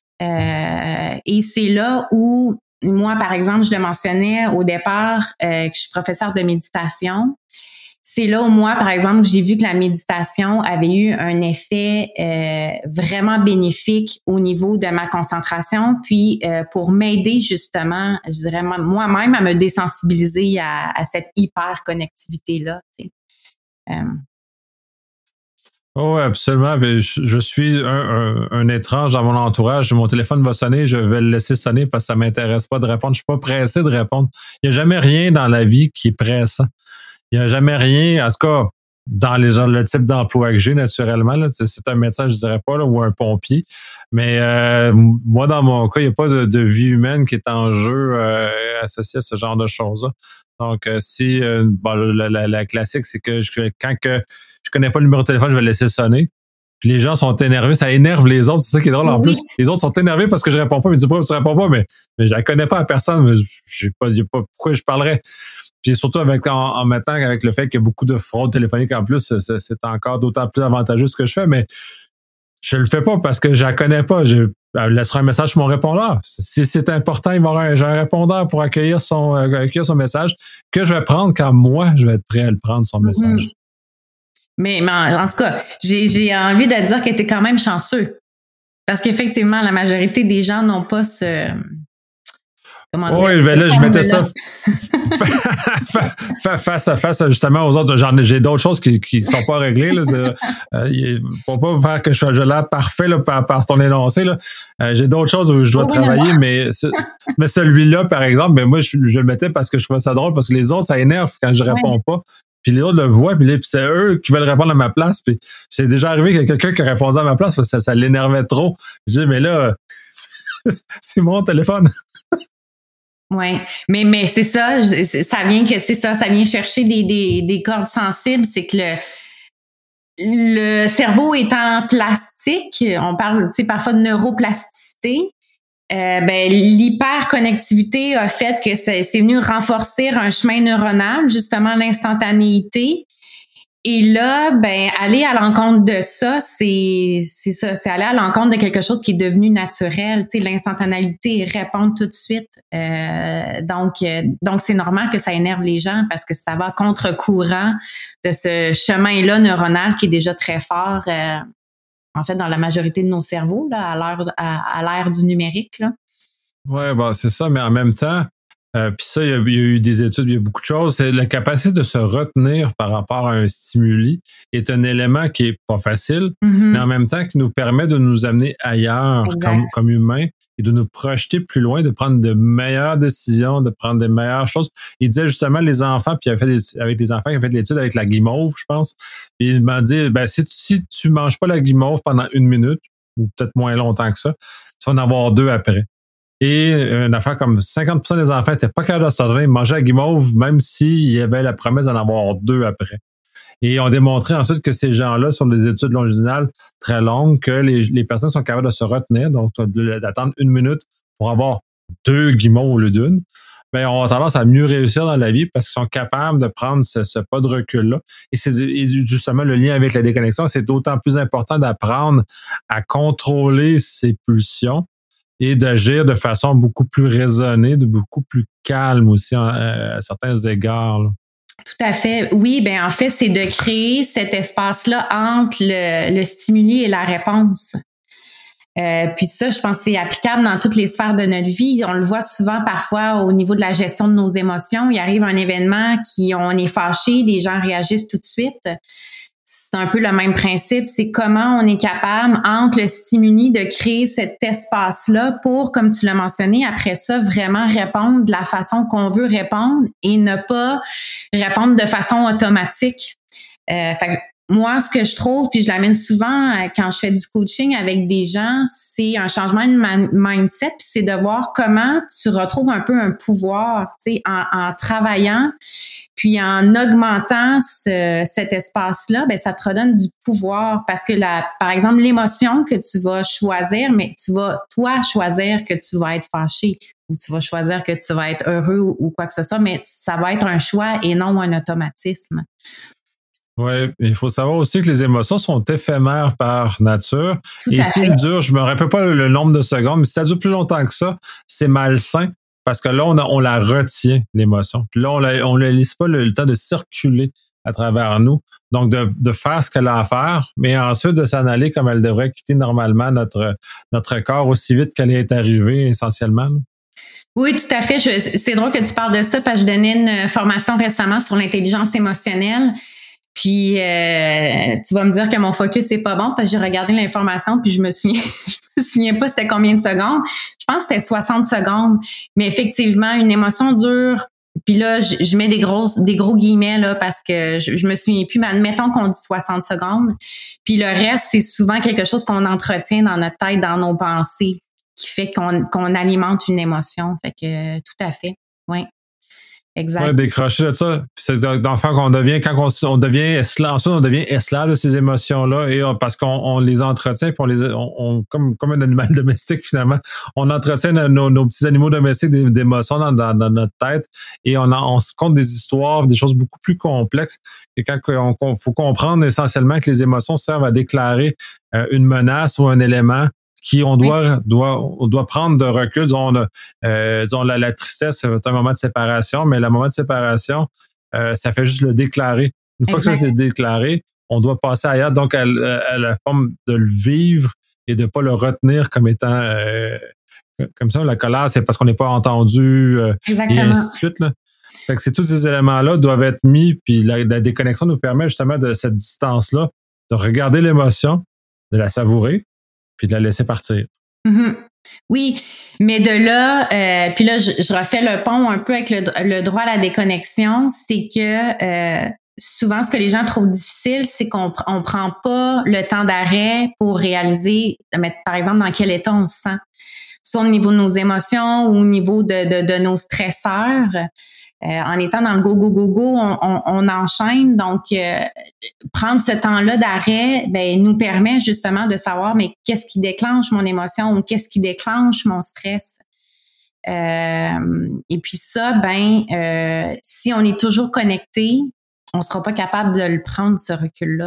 Euh, et c'est là où moi, par exemple, je le mentionnais au départ, euh, que je suis professeure de méditation. c'est là où moi, par exemple, j'ai vu que la méditation avait eu un effet euh, vraiment bénéfique au niveau de ma concentration, puis euh, pour m'aider justement, je dirais moi-même à me désensibiliser à, à cette hyper-connectivité-là. Tu sais. Euh, Oh, absolument. Je, je suis un, un, un étrange dans mon entourage. Mon téléphone va sonner, je vais le laisser sonner parce que ça m'intéresse pas de répondre. Je suis pas pressé de répondre. Il n'y a jamais rien dans la vie qui est pressant. Il n'y a jamais rien, en tout cas, dans les gens, le type d'emploi que j'ai, naturellement. Là, c'est, c'est un médecin, je dirais pas, là, ou un pompier. Mais euh, moi, dans mon cas, il n'y a pas de, de vie humaine qui est en jeu euh, associée à ce genre de choses-là. Donc, euh, si euh, bon, la, la, la classique, c'est que je, quand que je connais pas le numéro de téléphone, je vais le laisser sonner. Puis les gens sont énervés, ça énerve les autres, c'est ça qui est drôle en oui. plus. Les autres sont énervés parce que je réponds pas, mais ils disent pourquoi tu réponds pas, mais, mais je la connais pas à personne, mais je sais pas, pas pourquoi je parlerais. Puis surtout avec en, en mettant avec le fait qu'il y a beaucoup de fraude téléphonique en plus, c'est, c'est encore d'autant plus avantageux ce que je fais, mais je le fais pas parce que je la connais pas. Je laisserai un message sur mon répondeur. Si c'est important, il va y avoir un, j'ai un répondeur pour accueillir son, euh, accueillir son message que je vais prendre quand moi, je vais être prêt à le prendre, son message. Mmh. Mais, mais en, en tout cas, j'ai, j'ai envie de te dire que tu es quand même chanceux. Parce qu'effectivement, la majorité des gens n'ont pas ce... Comment dire? Oui, ben là, je mettais ça face à face justement aux autres. J'en ai, j'ai d'autres choses qui qui sont pas réglées. Là. Euh, pour pas faire que je sois je l'air parfait là, par, par ton énoncé. Là. Euh, j'ai d'autres choses où je dois oh, travailler, mais, ce, mais celui-là, par exemple, ben moi, je, je le mettais parce que je trouvais ça drôle, parce que les autres, ça énerve quand je réponds ouais. pas. Puis les autres le voient, puis, là, puis c'est eux qui veulent répondre à ma place. Puis c'est déjà arrivé qu'il y a quelqu'un qui a répondu à ma place parce que ça, ça l'énervait trop. Je dis, mais là, c'est mon téléphone. Oui, mais, mais c'est ça, ça vient que c'est ça, ça vient chercher des, des, des cordes sensibles, c'est que le, le cerveau étant plastique, on parle parfois de neuroplasticité, euh, ben, l'hyperconnectivité a fait que c'est, c'est venu renforcer un chemin neuronal, justement l'instantanéité. Et là, ben, aller à l'encontre de ça, c'est, c'est ça, c'est aller à l'encontre de quelque chose qui est devenu naturel. Tu sais, l'instantanéité, répondre tout de suite. Euh, donc, euh, donc, c'est normal que ça énerve les gens parce que ça va contre-courant de ce chemin-là neuronal qui est déjà très fort, euh, en fait, dans la majorité de nos cerveaux, là, à l'ère, à, à l'ère du numérique, là. Ouais, bon, c'est ça, mais en même temps, Euh, puis ça, il y, a, il y a eu des études, il y a beaucoup de choses. C'est la capacité de se retenir par rapport à un stimuli est un élément qui est pas facile, mm-hmm. mais en même temps qui nous permet de nous amener ailleurs comme, comme humains et de nous projeter plus loin, de prendre de meilleures décisions, de prendre des meilleures choses. Il disait justement les enfants, puis il avait fait des, avec des enfants qui avaient fait de l'étude avec la guimauve, je pense. Puis il m'a dit, ben si tu, si tu manges pas la guimauve pendant une minute, ou peut-être moins longtemps que ça, tu vas en avoir deux après. Et une affaire comme cinquante pour cent des enfants n'étaient pas capables de se redonner, ils mangeaient la guimauve, même s'il y avait la promesse d'en avoir deux après. Et on a démontré ensuite que ces gens-là, sur des études longitudinales très longues, que les, les personnes sont capables de se retenir, donc d'attendre une minute pour avoir deux guimauves au lieu d'une, bien, on a tendance à mieux réussir dans la vie parce qu'ils sont capables de prendre ce, ce pas de recul-là. Et c'est et justement le lien avec la déconnexion, c'est d'autant plus important d'apprendre à contrôler ses pulsions et d'agir de façon beaucoup plus raisonnée, de beaucoup plus calme aussi en, à certains égards. Là. Tout à fait. Oui, ben en fait, c'est de créer cet espace-là entre le, le stimuli et la réponse. Euh, puis ça, je pense que c'est applicable dans toutes les sphères de notre vie. On le voit souvent parfois au niveau de la gestion de nos émotions. Il arrive un événement qui, on est fâché, les gens réagissent tout de suite. C'est un peu le même principe, c'est comment on est capable, entre le stimuli, de créer cet espace-là pour, comme tu l'as mentionné, après ça, vraiment répondre de la façon qu'on veut répondre et ne pas répondre de façon automatique. Euh, fait que moi, ce que je trouve, puis je l'amène souvent quand je fais du coaching avec des gens, c'est un changement de man- mindset, puis c'est de voir comment tu retrouves un peu un pouvoir, tu sais, en, en travaillant. Puis en augmentant ce, cet espace-là, ben ça te redonne du pouvoir parce que la, par exemple, l'émotion que tu vas choisir, mais tu vas toi choisir que tu vas être fâché ou tu vas choisir que tu vas être heureux ou, ou quoi que ce soit, mais ça va être un choix et non un automatisme. Oui, il faut savoir aussi que les émotions sont éphémères par nature. Tout et à si fait. elles durent, je me rappelle pas le nombre de secondes, mais si ça dure plus longtemps que ça, c'est malsain. Parce que là, on, a, on la retient, l'émotion. Puis là, on ne la, on la laisse pas le, le temps de circuler à travers nous. Donc, de, de faire ce qu'elle a à faire, mais ensuite de s'en aller comme elle devrait quitter normalement notre, notre corps aussi vite qu'elle est arrivée, essentiellement. Là. Oui, tout à fait. Je, c'est drôle que tu parles de ça parce que je donnais une formation récemment sur l'intelligence émotionnelle. Puis euh, tu vas me dire que mon focus c'est pas bon parce que j'ai regardé l'information puis je me souviens je me souviens pas c'était combien de secondes. Je pense que c'était soixante secondes. Mais effectivement, une émotion dure. Puis là, je, je mets des grosses des gros guillemets là parce que je, je me souviens plus, mais admettons qu'on dit soixante secondes. Puis le reste, c'est souvent quelque chose qu'on entretient dans notre tête, dans nos pensées, qui fait qu'on, qu'on alimente une émotion. Fait que tout à fait. Oui. Exact. Ouais, décrocher de ça. Puis c'est d'enfant qu'on devient, quand on, on devient esclave, ensuite on devient esclave de ces émotions-là, et on, parce qu'on on les entretient, puis on les, on, on, comme, comme un animal domestique finalement, on entretient nos, nos petits animaux domestiques d'émotions dans, dans, dans notre tête, et on, on se compte des histoires, des choses beaucoup plus complexes. Et quand on, on faut comprendre essentiellement que les émotions servent à déclarer euh, une menace ou un élément qui on doit, oui. doit, on doit prendre de recul. Disons, on a, euh, disons, la, la tristesse, c'est un moment de séparation, mais le moment de séparation, euh, ça fait juste le déclarer. Une fois exact. Que ça c'est déclaré, on doit passer ailleurs. Donc, à, à la forme de le vivre et de ne pas le retenir comme étant euh, comme ça. La colère, c'est parce qu'on n'est pas entendu euh, et ainsi de suite. Là. Fait que c'est tous ces éléments-là doivent être mis, puis la, la déconnexion nous permet justement de cette distance-là, de regarder l'émotion, de la savourer, puis de la laisser partir. Mm-hmm. Oui, mais de là, euh, puis là, je, je refais le pont un peu avec le, le droit à la déconnexion, c'est que euh, souvent, ce que les gens trouvent difficile, c'est qu'on on prend pas le temps d'arrêt pour réaliser, par exemple, dans quel état on se sent, soit au niveau de nos émotions ou au niveau de, de, de nos stresseurs. Euh, en étant dans le go, go, go, go, on, on, on enchaîne. Donc, euh, prendre ce temps-là d'arrêt ben, nous permet justement de savoir mais qu'est-ce qui déclenche mon émotion ou qu'est-ce qui déclenche mon stress. Euh, et puis ça, ben, euh, si on est toujours connecté, on ne sera pas capable de le prendre, ce recul-là.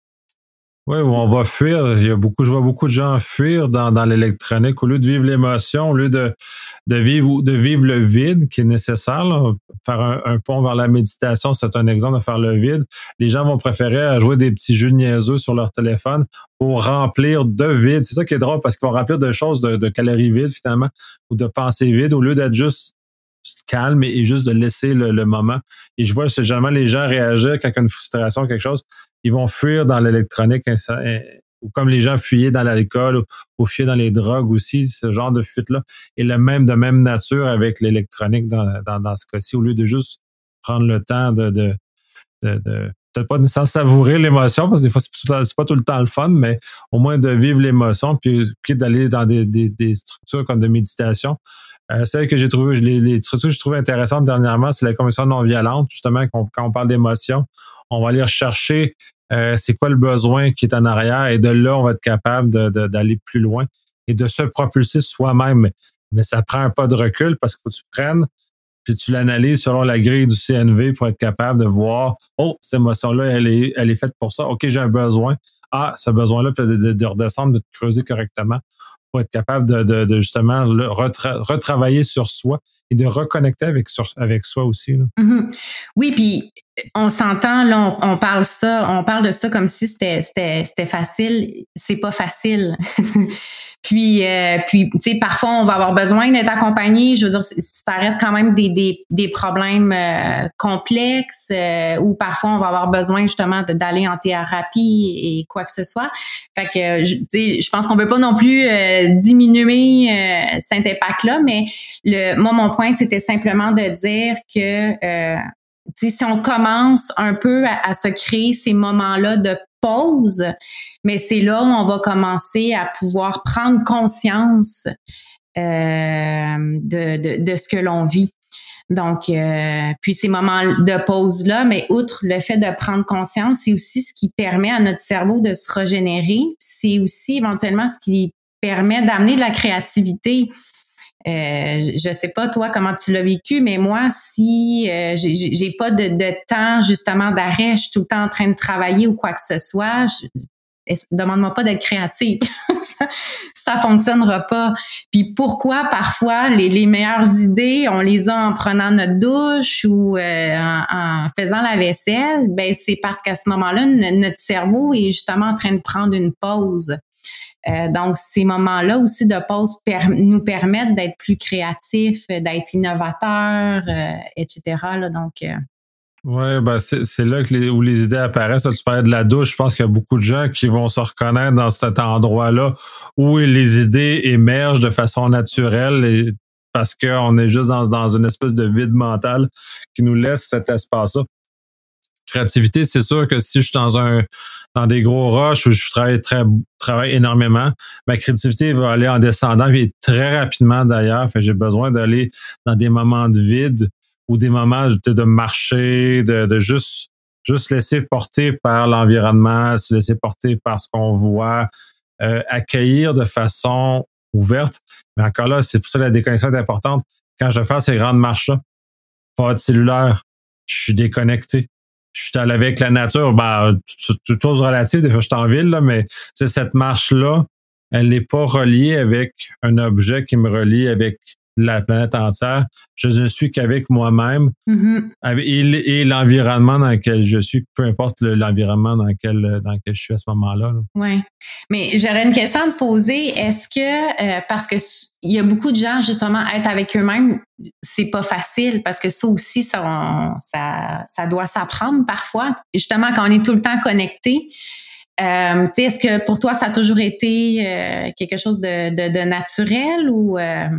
Oui, on va fuir. Il y a beaucoup, je vois beaucoup de gens fuir dans, dans l'électronique au lieu de vivre l'émotion, au lieu de, de vivre, de vivre le vide qui est nécessaire. Là. Faire un, un pont vers la méditation, c'est un exemple de faire le vide. Les gens vont préférer jouer des petits jeux niaiseux sur leur téléphone pour remplir de vide. C'est ça qui est drôle parce qu'ils vont remplir de choses de, de calories vides finalement ou de pensées vides au lieu d'être juste calme et juste de laisser le, le moment. Et je vois, c'est généralement les gens réagir quand il y a une frustration ou quelque chose, ils vont fuir dans l'électronique, ou comme les gens fuyaient dans l'alcool ou, ou fuyaient dans les drogues aussi, ce genre de fuite-là. Et le même de même nature avec l'électronique dans, dans, dans ce cas-ci, au lieu de juste prendre le temps de, de, de, de peut-être pas nécessairement savourer l'émotion, parce que des fois, c'est pas, c'est pas tout le temps le fun, mais au moins de vivre l'émotion, puis, puis d'aller dans des, des, des structures comme de méditation. Euh, celle que j'ai trouvé, les, les structures que j'ai trouvées intéressantes dernièrement, c'est la communication non violente, justement, quand, quand on parle d'émotion, on va aller rechercher euh, c'est quoi le besoin qui est en arrière, et de là, on va être capable de, de, d'aller plus loin et de se propulser soi-même. Mais, mais ça prend un pas de recul parce qu'il faut que tu prennes puis tu l'analyses selon la grille du C N V pour être capable de voir, oh, cette émotion-là, elle est, elle est faite pour ça. OK, j'ai un besoin. Ah, ce besoin-là, peut de, de redescendre, de te creuser correctement pour être capable de, de, de justement le retra- retravailler sur soi et de reconnecter avec, sur, avec soi aussi. Là. Mm-hmm. Oui, puis on s'entend, là, on, on parle ça, on parle de ça comme si c'était, c'était, c'était facile. C'est pas facile. Puis, euh, puis tu sais, parfois, on va avoir besoin d'être accompagné. Je veux dire, ça reste quand même des, des, des problèmes euh, complexes euh, ou parfois, on va avoir besoin justement de, d'aller en thérapie et quoi que ce soit. Fait que, tu sais, je pense qu'on peut pas non plus euh, diminuer euh, cet impact-là, mais le, moi, mon point, c'était simplement de dire que, euh, tu sais, si on commence un peu à, à se créer ces moments-là de pause, mais c'est là où on va commencer à pouvoir prendre conscience euh, de, de, de ce que l'on vit. Donc, euh, puis ces moments de pause-là, mais outre le fait de prendre conscience, c'est aussi ce qui permet à notre cerveau de se régénérer. C'est aussi éventuellement ce qui permet d'amener de la créativité. Euh, je sais pas toi comment tu l'as vécu, mais moi si euh, j'ai, j'ai pas de, de temps justement d'arrêt, je suis tout le temps en train de travailler ou quoi que ce soit, je, demande-moi pas d'être créative. ça, ça fonctionnera pas. Puis pourquoi parfois les, les meilleures idées, on les a en prenant notre douche ou euh, en, en faisant la vaisselle? Ben c'est parce qu'à ce moment-là, n- notre cerveau est justement en train de prendre une pause. Euh, donc, ces moments-là aussi de pause per- nous permettent d'être plus créatifs, d'être innovateurs, euh, et cetera. Là, donc, euh, Oui, ben c'est, c'est là que les, où les idées apparaissent. Là, tu parlais de la douche. Je pense qu'il y a beaucoup de gens qui vont se reconnaître dans cet endroit-là où les idées émergent de façon naturelle et parce qu'on est juste dans, dans une espèce de vide mental qui nous laisse cet espace-là. Créativité, c'est sûr que si je suis dans un dans des gros rushs où je travaille très travaille énormément, ma créativité va aller en descendant et très rapidement d'ailleurs. Fait que j'ai besoin d'aller dans des moments de vide ou des moments de, de marcher, de, de juste juste laisser porter par l'environnement, se laisser porter par ce qu'on voit, euh, accueillir de façon ouverte. Mais encore là, c'est pour ça que la déconnexion est importante. Quand je fais ces grandes marches-là, pas de cellulaire, je suis déconnecté. Je suis allé avec la nature, ben, toute chose relative, des fois je suis en ville, là, mais cette marche-là, elle n'est pas reliée avec un objet qui me relie avec la planète entière. Je ne suis qu'avec moi-même mm-hmm. et, et l'environnement dans lequel je suis, peu importe le, l'environnement dans lequel, dans lequel je suis à ce moment-là. Là. Oui. Mais j'aurais une question à te poser. Est-ce que, euh, parce que il y a beaucoup de gens, justement, être avec eux-mêmes, c'est pas facile parce que ça aussi, ça, on, ça, ça doit s'apprendre parfois. Et justement, quand on est tout le temps connecté, euh, est-ce que pour toi, ça a toujours été euh, quelque chose de, de, de naturel ou... Euh...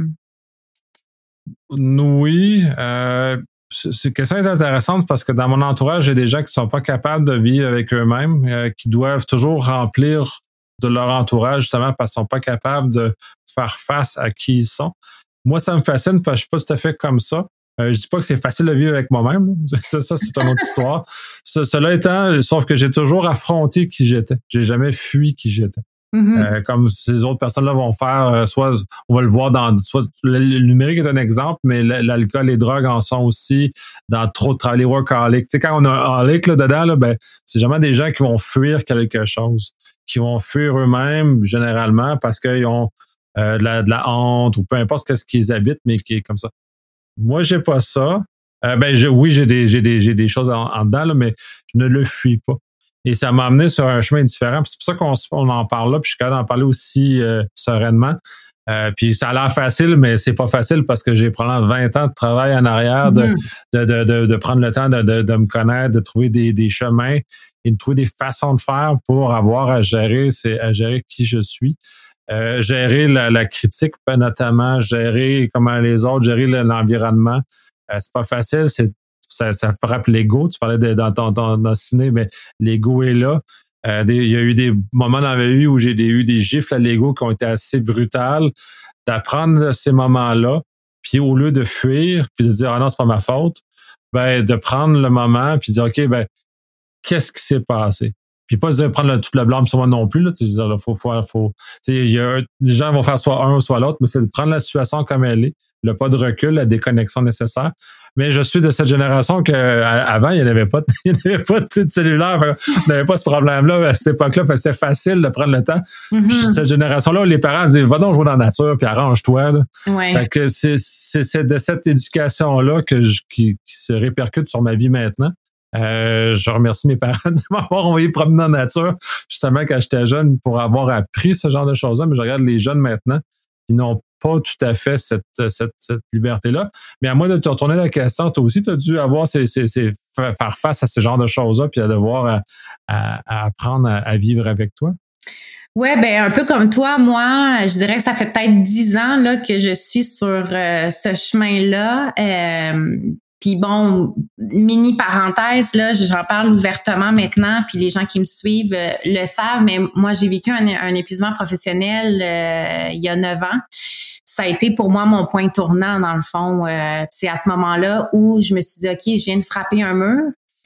Oui. Euh, cette question est intéressante parce que dans mon entourage, j'ai des gens qui sont pas capables de vivre avec eux-mêmes, euh, qui doivent toujours remplir de leur entourage justement parce qu'ils sont pas capables de faire face à qui ils sont. Moi, ça me fascine parce que je suis pas tout à fait comme ça. Euh, je dis pas que c'est facile de vivre avec moi-même. Ça, ça c'est une autre histoire. Ce, cela étant, sauf que j'ai toujours affronté qui j'étais. J'ai jamais fui qui j'étais. Mm-hmm. Euh, comme ces autres personnes-là vont faire, euh, soit on va le voir dans, soit le, le numérique est un exemple, mais l'alcool, les drogues en sont aussi dans trop de travail, les workaholics. Tu sais, quand on a un holic là dedans, là, ben c'est jamais des gens qui vont fuir quelque chose, qui vont fuir eux-mêmes généralement parce qu'ils ont euh, de, la, de la honte ou peu importe qu'est-ce qu'ils habitent, mais qui est comme ça. Moi, j'ai pas ça. Euh, ben je, oui, j'ai des, j'ai des, j'ai des choses en, en dedans là, mais je ne le fuis pas. Et ça m'a amené sur un chemin différent. Puis c'est pour ça qu'on on en parle là, puis je suis capable d'en parler aussi euh, sereinement. Euh, puis ça a l'air facile, mais c'est pas facile parce que j'ai probablement vingt ans de travail en arrière, de, mm-hmm. de, de, de, de prendre le temps de, de, de me connaître, de trouver des, des chemins et de trouver des façons de faire pour avoir à gérer, c'est, à gérer qui je suis. Euh, gérer la, la critique, notamment, gérer comment les autres, gérer l'environnement. Euh, c'est pas facile, c'est Ça, ça frappe l'ego. Tu parlais de, dans ton, ton, ton ciné, mais l'ego est là. Euh, des, il y a eu des moments dans ma vie où j'ai des, eu des gifles à l'ego qui ont été assez brutales. D'apprendre ces moments-là, puis au lieu de fuir, puis de dire « Ah non, c'est pas ma faute », ben de prendre le moment, puis de dire « OK, ben qu'est-ce qui s'est passé? » Puis pas se dire prendre le, tout le blâme sur moi non plus. Là, tu sais, faut, faut, faut, tu sais, il y a, les gens vont faire soit un ou soit l'autre, mais c'est de prendre la situation comme elle est, le pas de recul, la déconnexion nécessaire. Mais je suis de cette génération que à, avant, il n'y avait pas, il n'y avait pas de cellulaire, il n'y avait pas ce problème-là à cette époque-là. C'était facile de prendre le temps. Mm-hmm. Puis cette génération-là, les parents disaient va donc jouer dans la nature, puis arrange-toi. Là. Ouais. Fait que c'est, c'est, c'est de cette éducation-là que je, qui, qui se répercute sur ma vie maintenant. Euh, je remercie mes parents de m'avoir envoyé promener en nature, justement quand j'étais jeune, pour avoir appris ce genre de choses-là. Mais je regarde les jeunes maintenant, ils n'ont pas tout à fait cette, cette, cette liberté-là. Mais à moi de te retourner la question, toi aussi, tu as dû avoir ces, ces, ces, faire face à ce genre de choses-là, puis à devoir à, à, à apprendre à, à vivre avec toi. Oui, ben un peu comme toi, moi, je dirais que ça fait peut-être dix ans là, que je suis sur euh, ce chemin-là. Euh, Puis bon, mini parenthèse, là, j'en parle ouvertement maintenant, puis les gens qui me suivent euh, le savent, mais moi, j'ai vécu un, un épuisement professionnel euh, il y a neuf ans. Ça a été pour moi mon point tournant, dans le fond. Euh, c'est à ce moment-là où je me suis dit, OK, je viens de frapper un mur.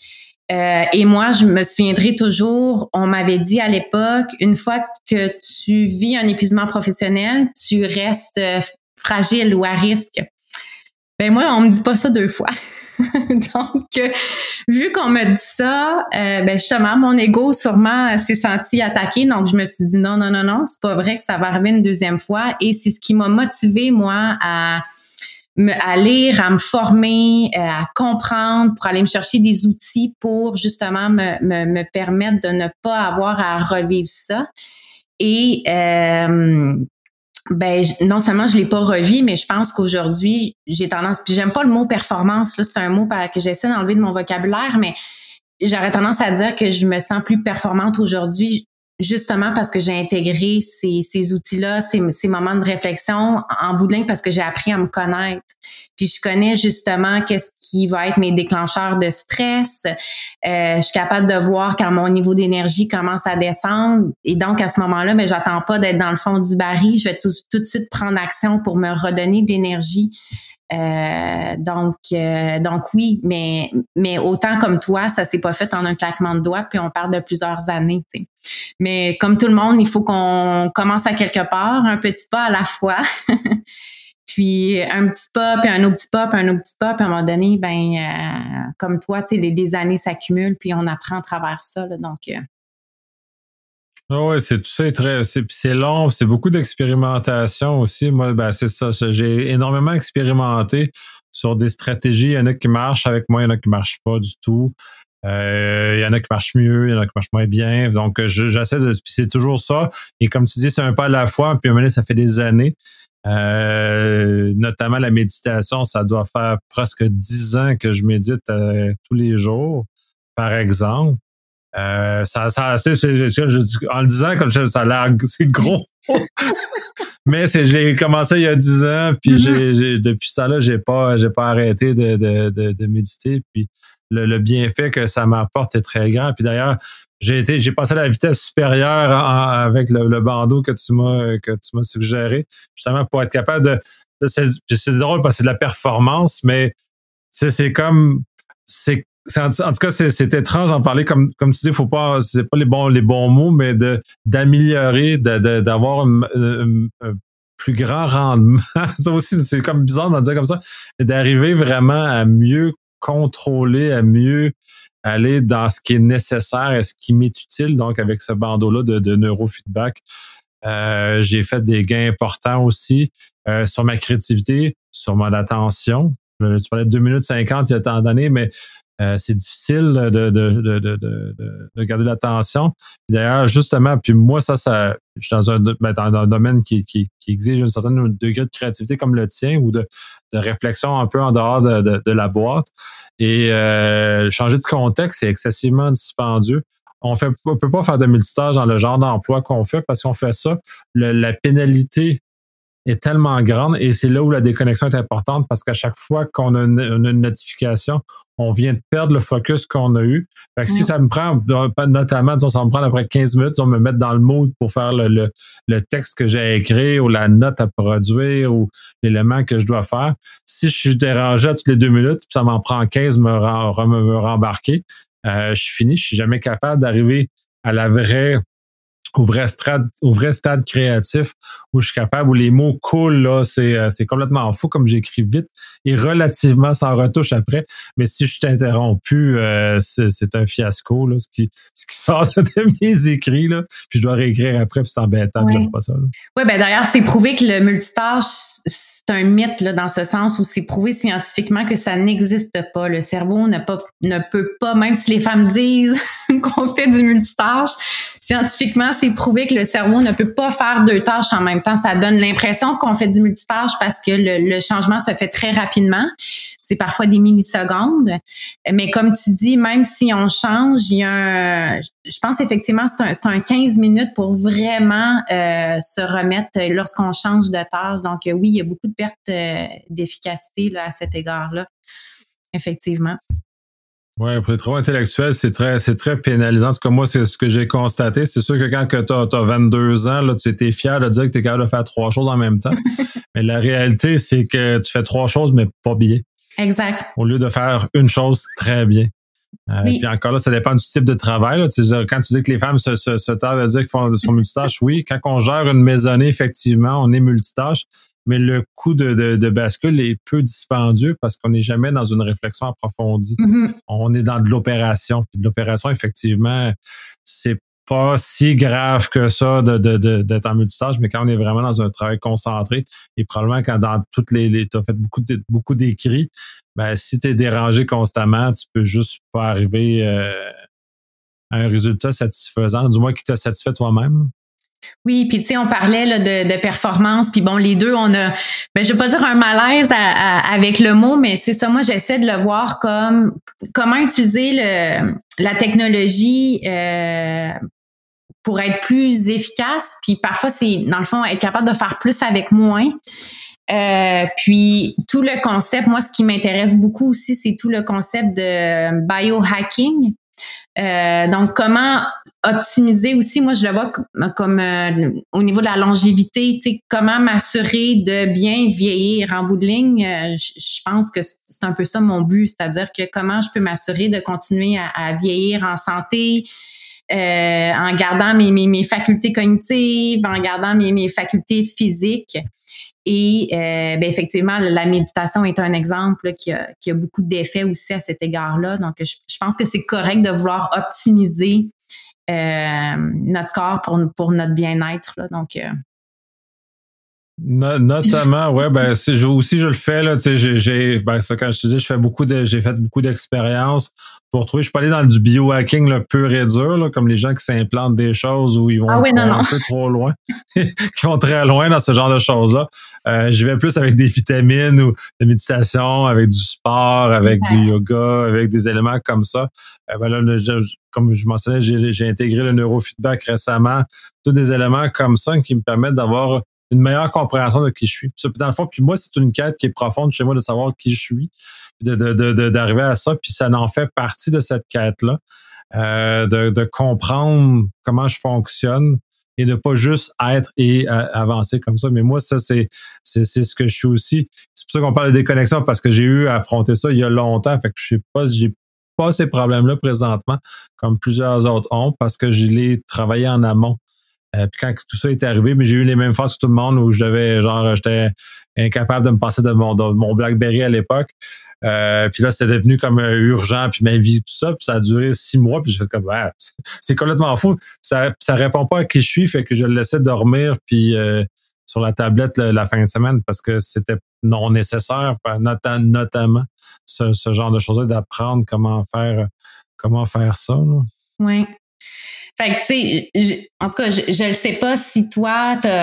Euh, et moi, je me souviendrai toujours, on m'avait dit à l'époque, une fois que tu vis un épuisement professionnel, tu restes euh, fragile ou à risque. Ben moi, on me dit pas ça deux fois. Donc, euh, vu qu'on m'a dit ça, euh, ben justement, mon ego sûrement s'est senti attaqué. Donc, je me suis dit non, non, non, non, c'est pas vrai que ça va arriver une deuxième fois. Et c'est ce qui m'a motivée, moi, à me, à lire, à me former, à comprendre, pour aller me chercher des outils pour justement me, me, me permettre de ne pas avoir à revivre ça. Et euh, ben non seulement je l'ai pas revu, mais je pense qu'aujourd'hui, j'ai tendance, puis j'aime pas le mot performance, là, c'est un mot que j'essaie d'enlever de mon vocabulaire, mais j'aurais tendance à dire que je me sens plus performante aujourd'hui, justement parce que j'ai intégré ces, ces outils-là, ces, ces moments de réflexion en bout de ligne, parce que j'ai appris à me connaître. Puis je connais justement qu'est-ce qui va être mes déclencheurs de stress. Euh, je suis capable de voir quand mon niveau d'énergie commence à descendre. Et donc, à ce moment-là, mais j'attends pas d'être dans le fond du baril. Je vais tout, tout de suite prendre action pour me redonner de l'énergie. Euh, donc, euh, donc oui, mais, mais autant comme toi, ça s'est pas fait en un claquement de doigts, puis on parle de plusieurs années, tu sais. Mais comme tout le monde, il faut qu'on commence à quelque part, un petit pas à la fois. Puis un petit pas, puis un autre petit pas, puis un autre petit pas, puis à un moment donné, ben euh, comme toi, tu sais, les, les années s'accumulent, puis on apprend à travers ça, là, donc... Euh, oui, c'est tout ça est très, c'est, c'est long, c'est beaucoup d'expérimentation aussi. Moi, ben, c'est ça, j'ai énormément expérimenté sur des stratégies. Il y en a qui marchent avec moi, il y en a qui marchent pas du tout. Euh, il y en a qui marchent mieux, il y en a qui marchent moins bien. Donc, je, j'essaie de, puis c'est toujours ça. Et comme tu dis, c'est un pas à la fois, puis à un moment donné, ça fait des années. Euh, notamment la méditation, ça doit faire presque dix ans que je médite euh, tous les jours, par exemple. Euh, ça, ça, c'est, c'est, je, en le disant, comme ça, ça a l'air, c'est gros. Mais c'est, j'ai commencé il y a dix ans, puis mm-hmm. j'ai, j'ai, depuis ça là, j'ai pas, j'ai pas arrêté de, de, de, de méditer. Puis le, le bienfait que ça m'apporte est très grand. Puis d'ailleurs, j'ai été, j'ai passé à la vitesse supérieure en, avec le, le bandeau que tu m'as, que tu m'as suggéré, justement pour être capable de. C'est, c'est drôle parce que c'est de la performance, mais c'est, c'est comme, c'est C'est, en, en tout cas, c'est, c'est étrange d'en parler comme, comme tu dis, faut pas, c'est pas les bons, les bons mots, mais de, d'améliorer, de, de, d'avoir un, un, un plus grand rendement. Ça aussi, c'est comme bizarre d'en dire comme ça, mais d'arriver vraiment à mieux contrôler, à mieux aller dans ce qui est nécessaire et ce qui m'est utile. Donc, avec ce bandeau-là de, de neurofeedback, euh, j'ai fait des gains importants aussi euh, sur ma créativité, sur mon attention. Tu parlais de deux minutes cinquante il y a tant d'années, mais Euh, c'est difficile de, de, de, de, de, de garder l'attention. D'ailleurs, justement, puis moi, ça, ça, je suis dans un, ben, dans un domaine qui, qui, qui exige un certain degré de créativité comme le tien ou de, de réflexion un peu en dehors de, de, de la boîte. Et euh, changer de contexte, c'est excessivement dispendieux. On fait, on peut pas faire de multitâche dans le genre d'emploi qu'on fait parce qu'on fait ça. Le, la pénalité est tellement grande et c'est là où la déconnexion est importante parce qu'à chaque fois qu'on a une, une, une notification, on vient de perdre le focus qu'on a eu. Fait que si ça me prend, notamment, disons, ça me prend après quinze minutes, on me mettre dans le mood pour faire le, le, le texte que j'ai écrit ou la note à produire ou l'élément que je dois faire. Si je suis dérangé à toutes les deux minutes, puis ça m'en prend quinze me, me, me rembarquer, euh, je suis fini, je suis jamais capable d'arriver à la vraie au vrai stade, au vrai stade créatif où je suis capable, où les mots coulent, là, c'est, c'est complètement fou comme j'écris vite et relativement sans retouche après. Mais si je suis interrompu, euh, c'est, c'est un fiasco, là, ce qui, ce qui sort de mes écrits, là. Puis je dois réécrire après, puis c'est embêtant, oui. J'aime pas ça, là. Oui, ben d'ailleurs, c'est prouvé que le multitâche, c'est un mythe, là, dans ce sens où c'est prouvé scientifiquement que ça n'existe pas. Le cerveau ne, pas, ne peut pas, même si les femmes disent qu'on fait du multitâche, scientifiquement, c'est prouvé que le cerveau ne peut pas faire deux tâches en même temps. Ça donne l'impression qu'on fait du multitâche parce que le, le changement se fait très rapidement. C'est parfois des millisecondes. Mais comme tu dis, même si on change, il y a un, je pense effectivement c'est un, c'est un quinze minutes pour vraiment euh, se remettre lorsqu'on change de tâche. Donc oui, il y a beaucoup de pertes euh, d'efficacité là, à cet égard-là. Effectivement. Oui, pour les travaux intellectuels, c'est très, c'est très pénalisant. En tout cas, moi, c'est ce que j'ai constaté. C'est sûr que quand tu as vingt-deux ans, là, tu étais fier de dire que tu es capable de faire trois choses en même temps. Mais la réalité, c'est que tu fais trois choses, mais pas bien. Exact. Au lieu de faire une chose très bien. Euh, Oui. Puis encore là, ça dépend du type de travail. Là. Tu sais, quand tu dis que les femmes se, se, se tardent à dire qu'ils font sont multitâches, oui. Quand on gère une maisonnée, effectivement, on est multitâche, mais le coût de, de, de bascule est peu dispendieux parce qu'on n'est jamais dans une réflexion approfondie. Mm-hmm. On est dans de l'opération. Puis de l'opération, effectivement, c'est pas si grave que ça de, de, de, d'être en multitâche, mais quand on est vraiment dans un travail concentré, et probablement quand dans toutes les, les tu as fait beaucoup de, beaucoup d'écrits, ben si tu es dérangé constamment, tu peux juste pas arriver euh, à un résultat satisfaisant, du moins qui t'a satisfait toi-même. Oui, puis tu sais, on parlait là, de, de performance, puis bon, les deux, on a, ben, je vais pas dire un malaise à, à, avec le mot, mais c'est ça, moi, j'essaie de le voir comme comment utiliser le, la technologie euh, pour être plus efficace, puis parfois, c'est, dans le fond, être capable de faire plus avec moins. Euh, puis tout le concept, moi, ce qui m'intéresse beaucoup aussi, c'est tout le concept de biohacking. Euh, donc, comment optimiser aussi, moi je le vois comme, comme euh, au niveau de la longévité, tu sais, comment m'assurer de bien vieillir en bout de ligne. Euh, je pense que c'est un peu ça mon but, c'est-à-dire que comment je peux m'assurer de continuer à, à vieillir en santé, euh, en gardant mes, mes, mes facultés cognitives, en gardant mes, mes facultés physiques. Et euh, ben effectivement, la méditation est un exemple là, qui, a, qui a beaucoup d'effets aussi à cet égard-là. Donc, je, je pense que c'est correct de vouloir optimiser euh, notre corps pour, pour notre bien-être. Là. Donc, euh... No, notamment, ouais, ben c'est, je, aussi je le fais là, tu sais, j'ai, j'ai, ben ça quand je te dis, je fais beaucoup de, j'ai fait beaucoup d'expériences pour trouver. Je suis pas allé dans du biohacking là, pur et dur là, comme les gens qui s'implantent des choses où ils vont ah oui, non, non. un peu trop loin, qui vont très loin dans ce genre de choses là. Euh, je vais plus avec des vitamines ou de la méditation, avec du sport, avec ouais. du yoga, avec des éléments comme ça. Euh, ben là, le, je, comme je mentionnais, j'ai, j'ai intégré le neurofeedback récemment, tous des éléments comme ça qui me permettent d'avoir une meilleure compréhension de qui je suis. Puis dans le fond, puis moi, c'est une quête qui est profonde chez moi de savoir qui je suis, de, de, de, de, d'arriver à ça, puis ça en fait partie de cette quête-là, euh, de, de comprendre comment je fonctionne et de pas juste être et euh, avancer comme ça. Mais moi, ça, c'est, c'est, c'est ce que je suis aussi. C'est pour ça qu'on parle de déconnexion, parce que j'ai eu à affronter ça il y a longtemps. Fait que je sais pas si j'ai pas ces problèmes-là présentement, comme plusieurs autres ont, parce que je l'ai travaillé en amont. Euh, puis quand tout ça est arrivé, mais j'ai eu les mêmes phases que tout le monde où je devais, genre, j'étais incapable de me passer de mon, de mon BlackBerry à l'époque. Euh, puis là, c'était devenu comme euh, urgent, puis ma vie, tout ça, puis ça a duré six mois, puis je fais comme, ouais, c'est complètement fou. Puis ça, ça répond pas à qui je suis, fait que je le laissais dormir, puis euh, sur la tablette la, la fin de semaine, parce que c'était non nécessaire, notamment, notamment ce, ce genre de choses-là, d'apprendre comment faire, comment faire ça. Oui. Fait que, tu sais, en tout cas, je ne sais pas si toi, tu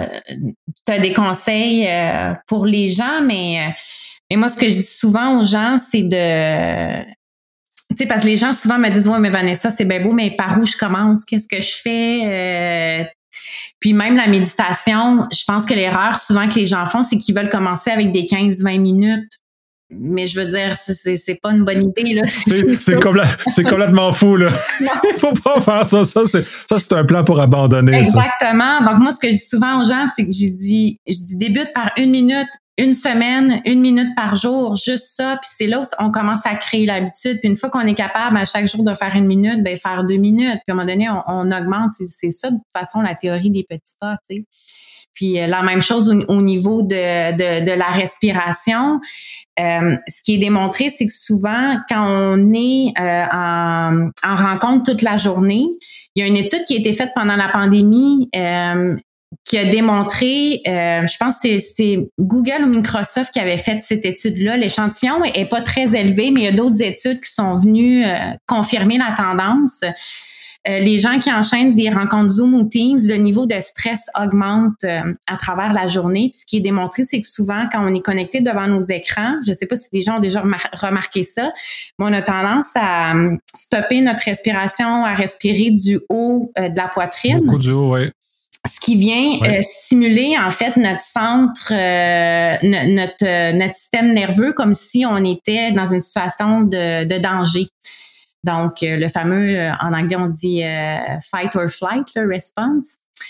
as des conseils euh, pour les gens, mais, mais moi, ce que je dis souvent aux gens, c'est de... Tu sais, parce que les gens souvent me disent « Ouais, mais Vanessa, c'est bien beau, mais par où je commence? Qu'est-ce que je fais? Euh, » Puis même la méditation, je pense que l'erreur souvent que les gens font, c'est qu'ils veulent commencer avec des quinze vingt minutes. Mais je veux dire, c'est, c'est pas une bonne idée. Là. C'est, c'est, complè- c'est complètement fou. Là. Il faut pas faire ça. Ça c'est, ça, c'est un plan pour abandonner. Exactement. Ça. Donc, moi, ce que je dis souvent aux gens, c'est que j'ai dit, je dis débute par une minute, une semaine, une minute par jour, juste ça. Puis c'est là où on commence à créer l'habitude. Puis une fois qu'on est capable à chaque jour de faire une minute, ben faire deux minutes. Puis à un moment donné, on, on augmente. C'est, c'est ça, de toute façon, la théorie des petits pas, tu sais. Puis euh, la même chose au, au niveau de, de, de la respiration. Euh, ce qui est démontré, c'est que souvent, quand on est euh, en, en rencontre toute la journée, il y a une étude qui a été faite pendant la pandémie euh, qui a démontré, euh, je pense que c'est, c'est Google ou Microsoft qui avait fait cette étude-là. L'échantillon est, est pas très élevé, mais il y a d'autres études qui sont venues euh, confirmer la tendance. Euh, les gens qui enchaînent des rencontres Zoom ou Teams, le niveau de stress augmente euh, à travers la journée. Puis ce qui est démontré, c'est que souvent, quand on est connecté devant nos écrans, je ne sais pas si les gens ont déjà remar- remarqué ça, mais on a tendance à euh, stopper notre respiration, à respirer du haut euh, de la poitrine. Beaucoup du haut, oui. Ce qui vient ouais. euh, stimuler, en fait, notre centre, euh, n- notre, euh, notre système nerveux, comme si on était dans une situation de, de danger. Donc, euh, le fameux, euh, en anglais, on dit euh, fight or flight, le response.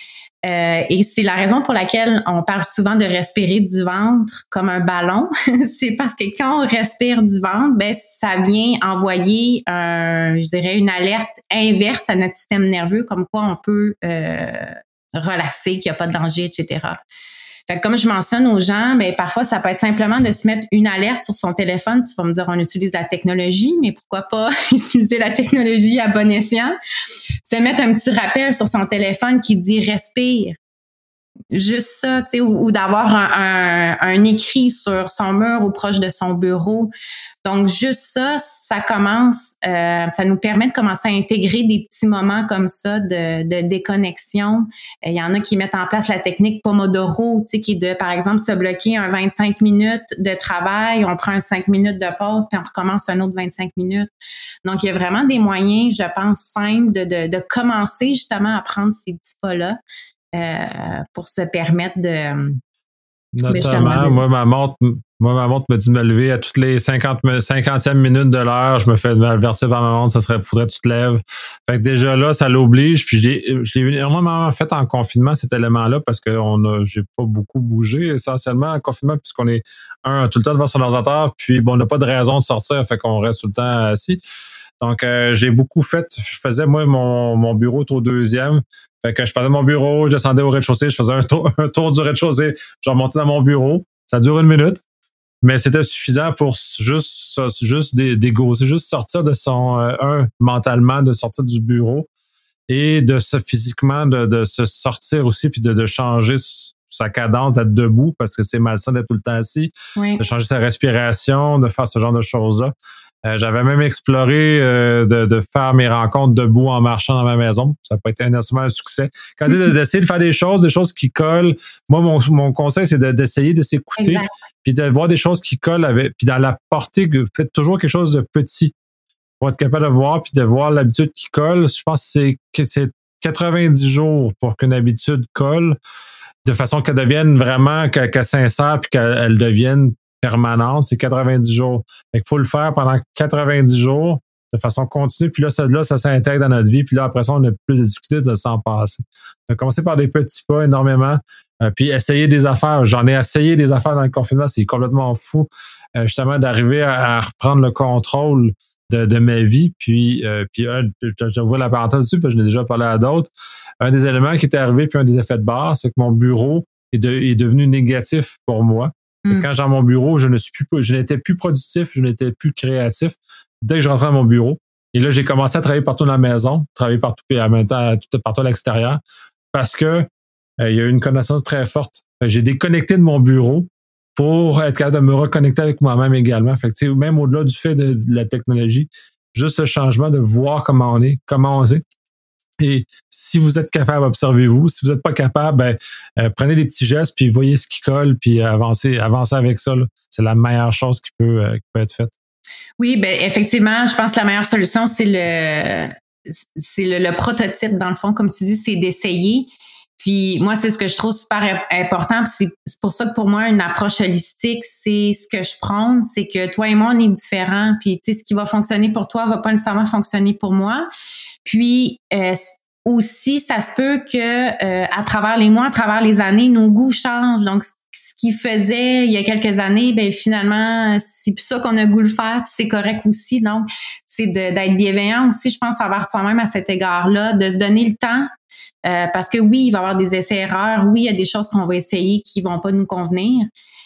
Euh, et c'est la raison pour laquelle on parle souvent de respirer du ventre comme un ballon. C'est parce que quand on respire du ventre, ben ça vient envoyer, un, je dirais, une alerte inverse à notre système nerveux, comme quoi on peut euh, relaxer, qu'il n'y a pas de danger, et cetera. Fait que comme je mentionne aux gens, ben parfois ça peut être simplement de se mettre une alerte sur son téléphone. Tu vas me dire, on utilise la technologie, mais pourquoi pas utiliser la technologie à bon escient? Se mettre un petit rappel sur son téléphone qui dit respire. Juste ça, tu sais, ou, ou d'avoir un, un, un écrit sur son mur ou proche de son bureau. Donc, juste ça, ça commence, euh, ça nous permet de commencer à intégrer des petits moments comme ça de, de déconnexion. Il y en a qui mettent en place la technique Pomodoro, tu sais, qui est de, par exemple, se bloquer un vingt-cinq minutes de travail, on prend un cinq minutes de pause, puis on recommence un autre vingt-cinq minutes. Donc, il y a vraiment des moyens, je pense, simples de, de, de commencer justement à prendre ces petits pas-là. Euh, pour se permettre de... Notamment, de... moi, ma montre, moi, ma montre me dit de me lever à toutes les cinquante, cinquantième minutes de l'heure. Je me fais avertir par ma montre, ça serait, faudrait que tu te lèves. Fait que déjà là, ça l'oblige. Puis je l'ai, je l'ai énormément fait en confinement, cet élément-là, parce que on a, j'ai pas beaucoup bougé essentiellement en confinement, puisqu'on est, un, tout le temps devant son ordinateur, puis bon, on n'a pas de raison de sortir, fait qu'on reste tout le temps assis. Donc, euh, j'ai beaucoup fait, je faisais, moi, mon, mon bureau au deuxième. Fait que je partais de mon bureau, je descendais au rez-de-chaussée, je faisais un tour, un tour du rez-de-chaussée, je remontais dans mon bureau. Ça dure une minute, mais c'était suffisant pour juste, juste dégausser, juste sortir de son, euh, un, mentalement, de sortir du bureau et de se physiquement, de, de se sortir aussi, puis de, de changer sa cadence, d'être debout, parce que c'est malsain d'être tout le temps assis, oui. De changer sa respiration, de faire ce genre de choses-là. Euh, j'avais même exploré euh, de, de faire mes rencontres debout en marchant dans ma maison. Ça n'a pas été nécessairement un succès. Quand je dis d'essayer de faire des choses, des choses qui collent, moi, mon, mon conseil, c'est de, d'essayer de s'écouter, exact. Puis de voir des choses qui collent, avec, puis dans la portée, faites toujours quelque chose de petit pour être capable de voir, puis de voir l'habitude qui colle. Je pense que c'est, que c'est quatre-vingt-dix jours pour qu'une habitude colle, de façon qu'elle devienne vraiment, qu'elle, qu'elle s'insère, puis qu'elle devienne permanente, c'est quatre-vingt-dix jours. Fait qu'il faut le faire pendant quatre-vingt-dix jours de façon continue, puis là, ça, là, ça s'intègre dans notre vie, puis là, après ça, on a plus de difficultés de s'en passer. Donc, commencer par des petits pas énormément, euh, puis essayer des affaires. J'en ai essayé des affaires dans le confinement, c'est complètement fou, euh, justement, d'arriver à, à reprendre le contrôle de, de ma vie, puis, euh, puis euh, je vois la parenthèse dessus, parce que je l'ai déjà parlé à d'autres. Un des éléments qui est arrivé, puis un des effets de barre, c'est que mon bureau est, de, est devenu négatif pour moi. Mm. Quand j'ai mon bureau, je ne suis plus, je n'étais plus productif, je n'étais plus créatif dès que je rentrais à mon bureau. Et là, j'ai commencé à travailler partout dans la maison, travailler partout et en même temps tout, partout à l'extérieur, parce que euh, il y a eu une connexion très forte. J'ai déconnecté de mon bureau pour être capable de me reconnecter avec moi-même également. Fait que, même au-delà du fait de, de la technologie, juste ce changement de voir comment on est, comment on est. Et si vous êtes capable, observez-vous. Si vous n'êtes pas capable, ben, euh, prenez des petits gestes, puis voyez ce qui colle, puis avancez, avancez avec ça. Là. C'est la meilleure chose qui peut, euh, qui peut être faite. Oui, ben effectivement, je pense que la meilleure solution, c'est le c'est le, le prototype, dans le fond, comme tu dis, c'est d'essayer. Puis moi, c'est ce que je trouve super important. Puis c'est, c'est pour ça que pour moi, une approche holistique, c'est ce que je prône, c'est que toi et moi, on est différents. Puis tu sais, ce qui va fonctionner pour toi va pas nécessairement fonctionner pour moi. Puis euh, aussi, ça se peut que euh, à travers les mois, à travers les années, nos goûts changent. Donc, ce qu'il faisait il y a quelques années, ben finalement, c'est plus ça qu'on a goût de faire, puis c'est correct aussi. Donc, c'est de, d'être bienveillant aussi, je pense, envers soi-même à cet égard-là, de se donner le temps. Euh, parce que oui, il va y avoir des essais-erreurs. Oui, il y a des choses qu'on va essayer qui vont pas nous convenir.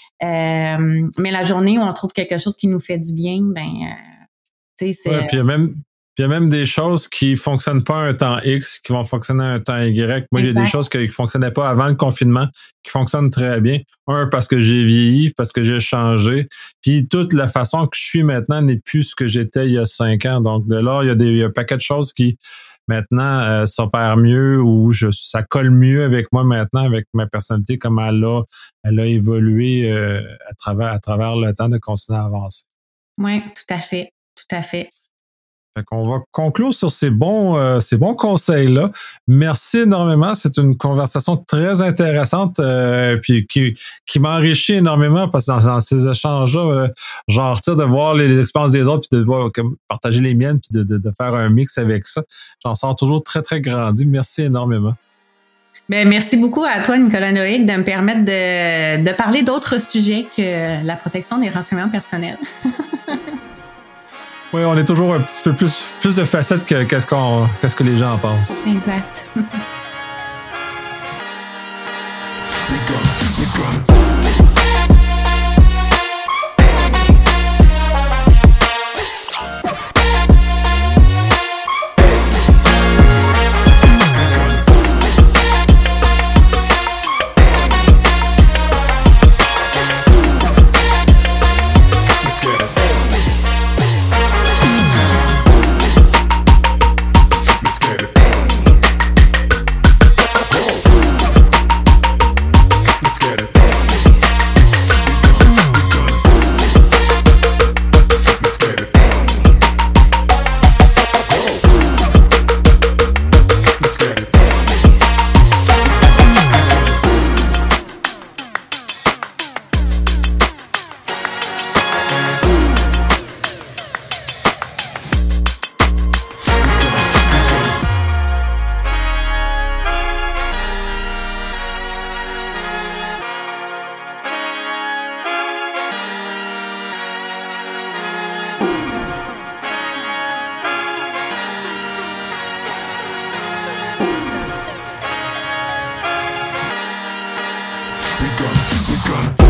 Euh, mais la journée où on trouve quelque chose qui nous fait du bien, ben, euh, tu sais, c'est... Ouais, puis il y a même... Puis il y a même des choses qui ne fonctionnent pas à un temps X, qui vont fonctionner à un temps Y. Moi, il y a des choses qui ne fonctionnaient pas avant le confinement, qui fonctionnent très bien. Un, parce que j'ai vieilli, parce que j'ai changé. Puis toute la façon que je suis maintenant n'est plus ce que j'étais il y a cinq ans. Donc de là, il y a, des, il y a un paquet de choses qui, maintenant, euh, s'opèrent mieux ou je, ça colle mieux avec moi maintenant, avec ma personnalité, comme elle a, elle a évolué euh, à travers, à travers le temps de continuer à avancer. Oui, tout à fait. Tout à fait. Fait qu'on va conclure sur ces bons, euh, ces bons conseils-là. Merci énormément. C'est une conversation très intéressante euh, puis qui, qui m'enrichit énormément parce que dans, dans ces échanges-là, euh, j'en retire de voir les, les expériences des autres puis de voir, comme, partager les miennes puis de, de, de faire un mix avec ça. J'en sors toujours très, très grandi. Merci énormément. Ben, merci beaucoup à toi, Nicolas Noïc, de me permettre de, de parler d'autres sujets que la protection des renseignements personnels. Oui, on est toujours un petit peu plus, plus de facettes que, qu'est-ce, qu'on, qu'est-ce que les gens en pensent. Exact. We gonna, we gonna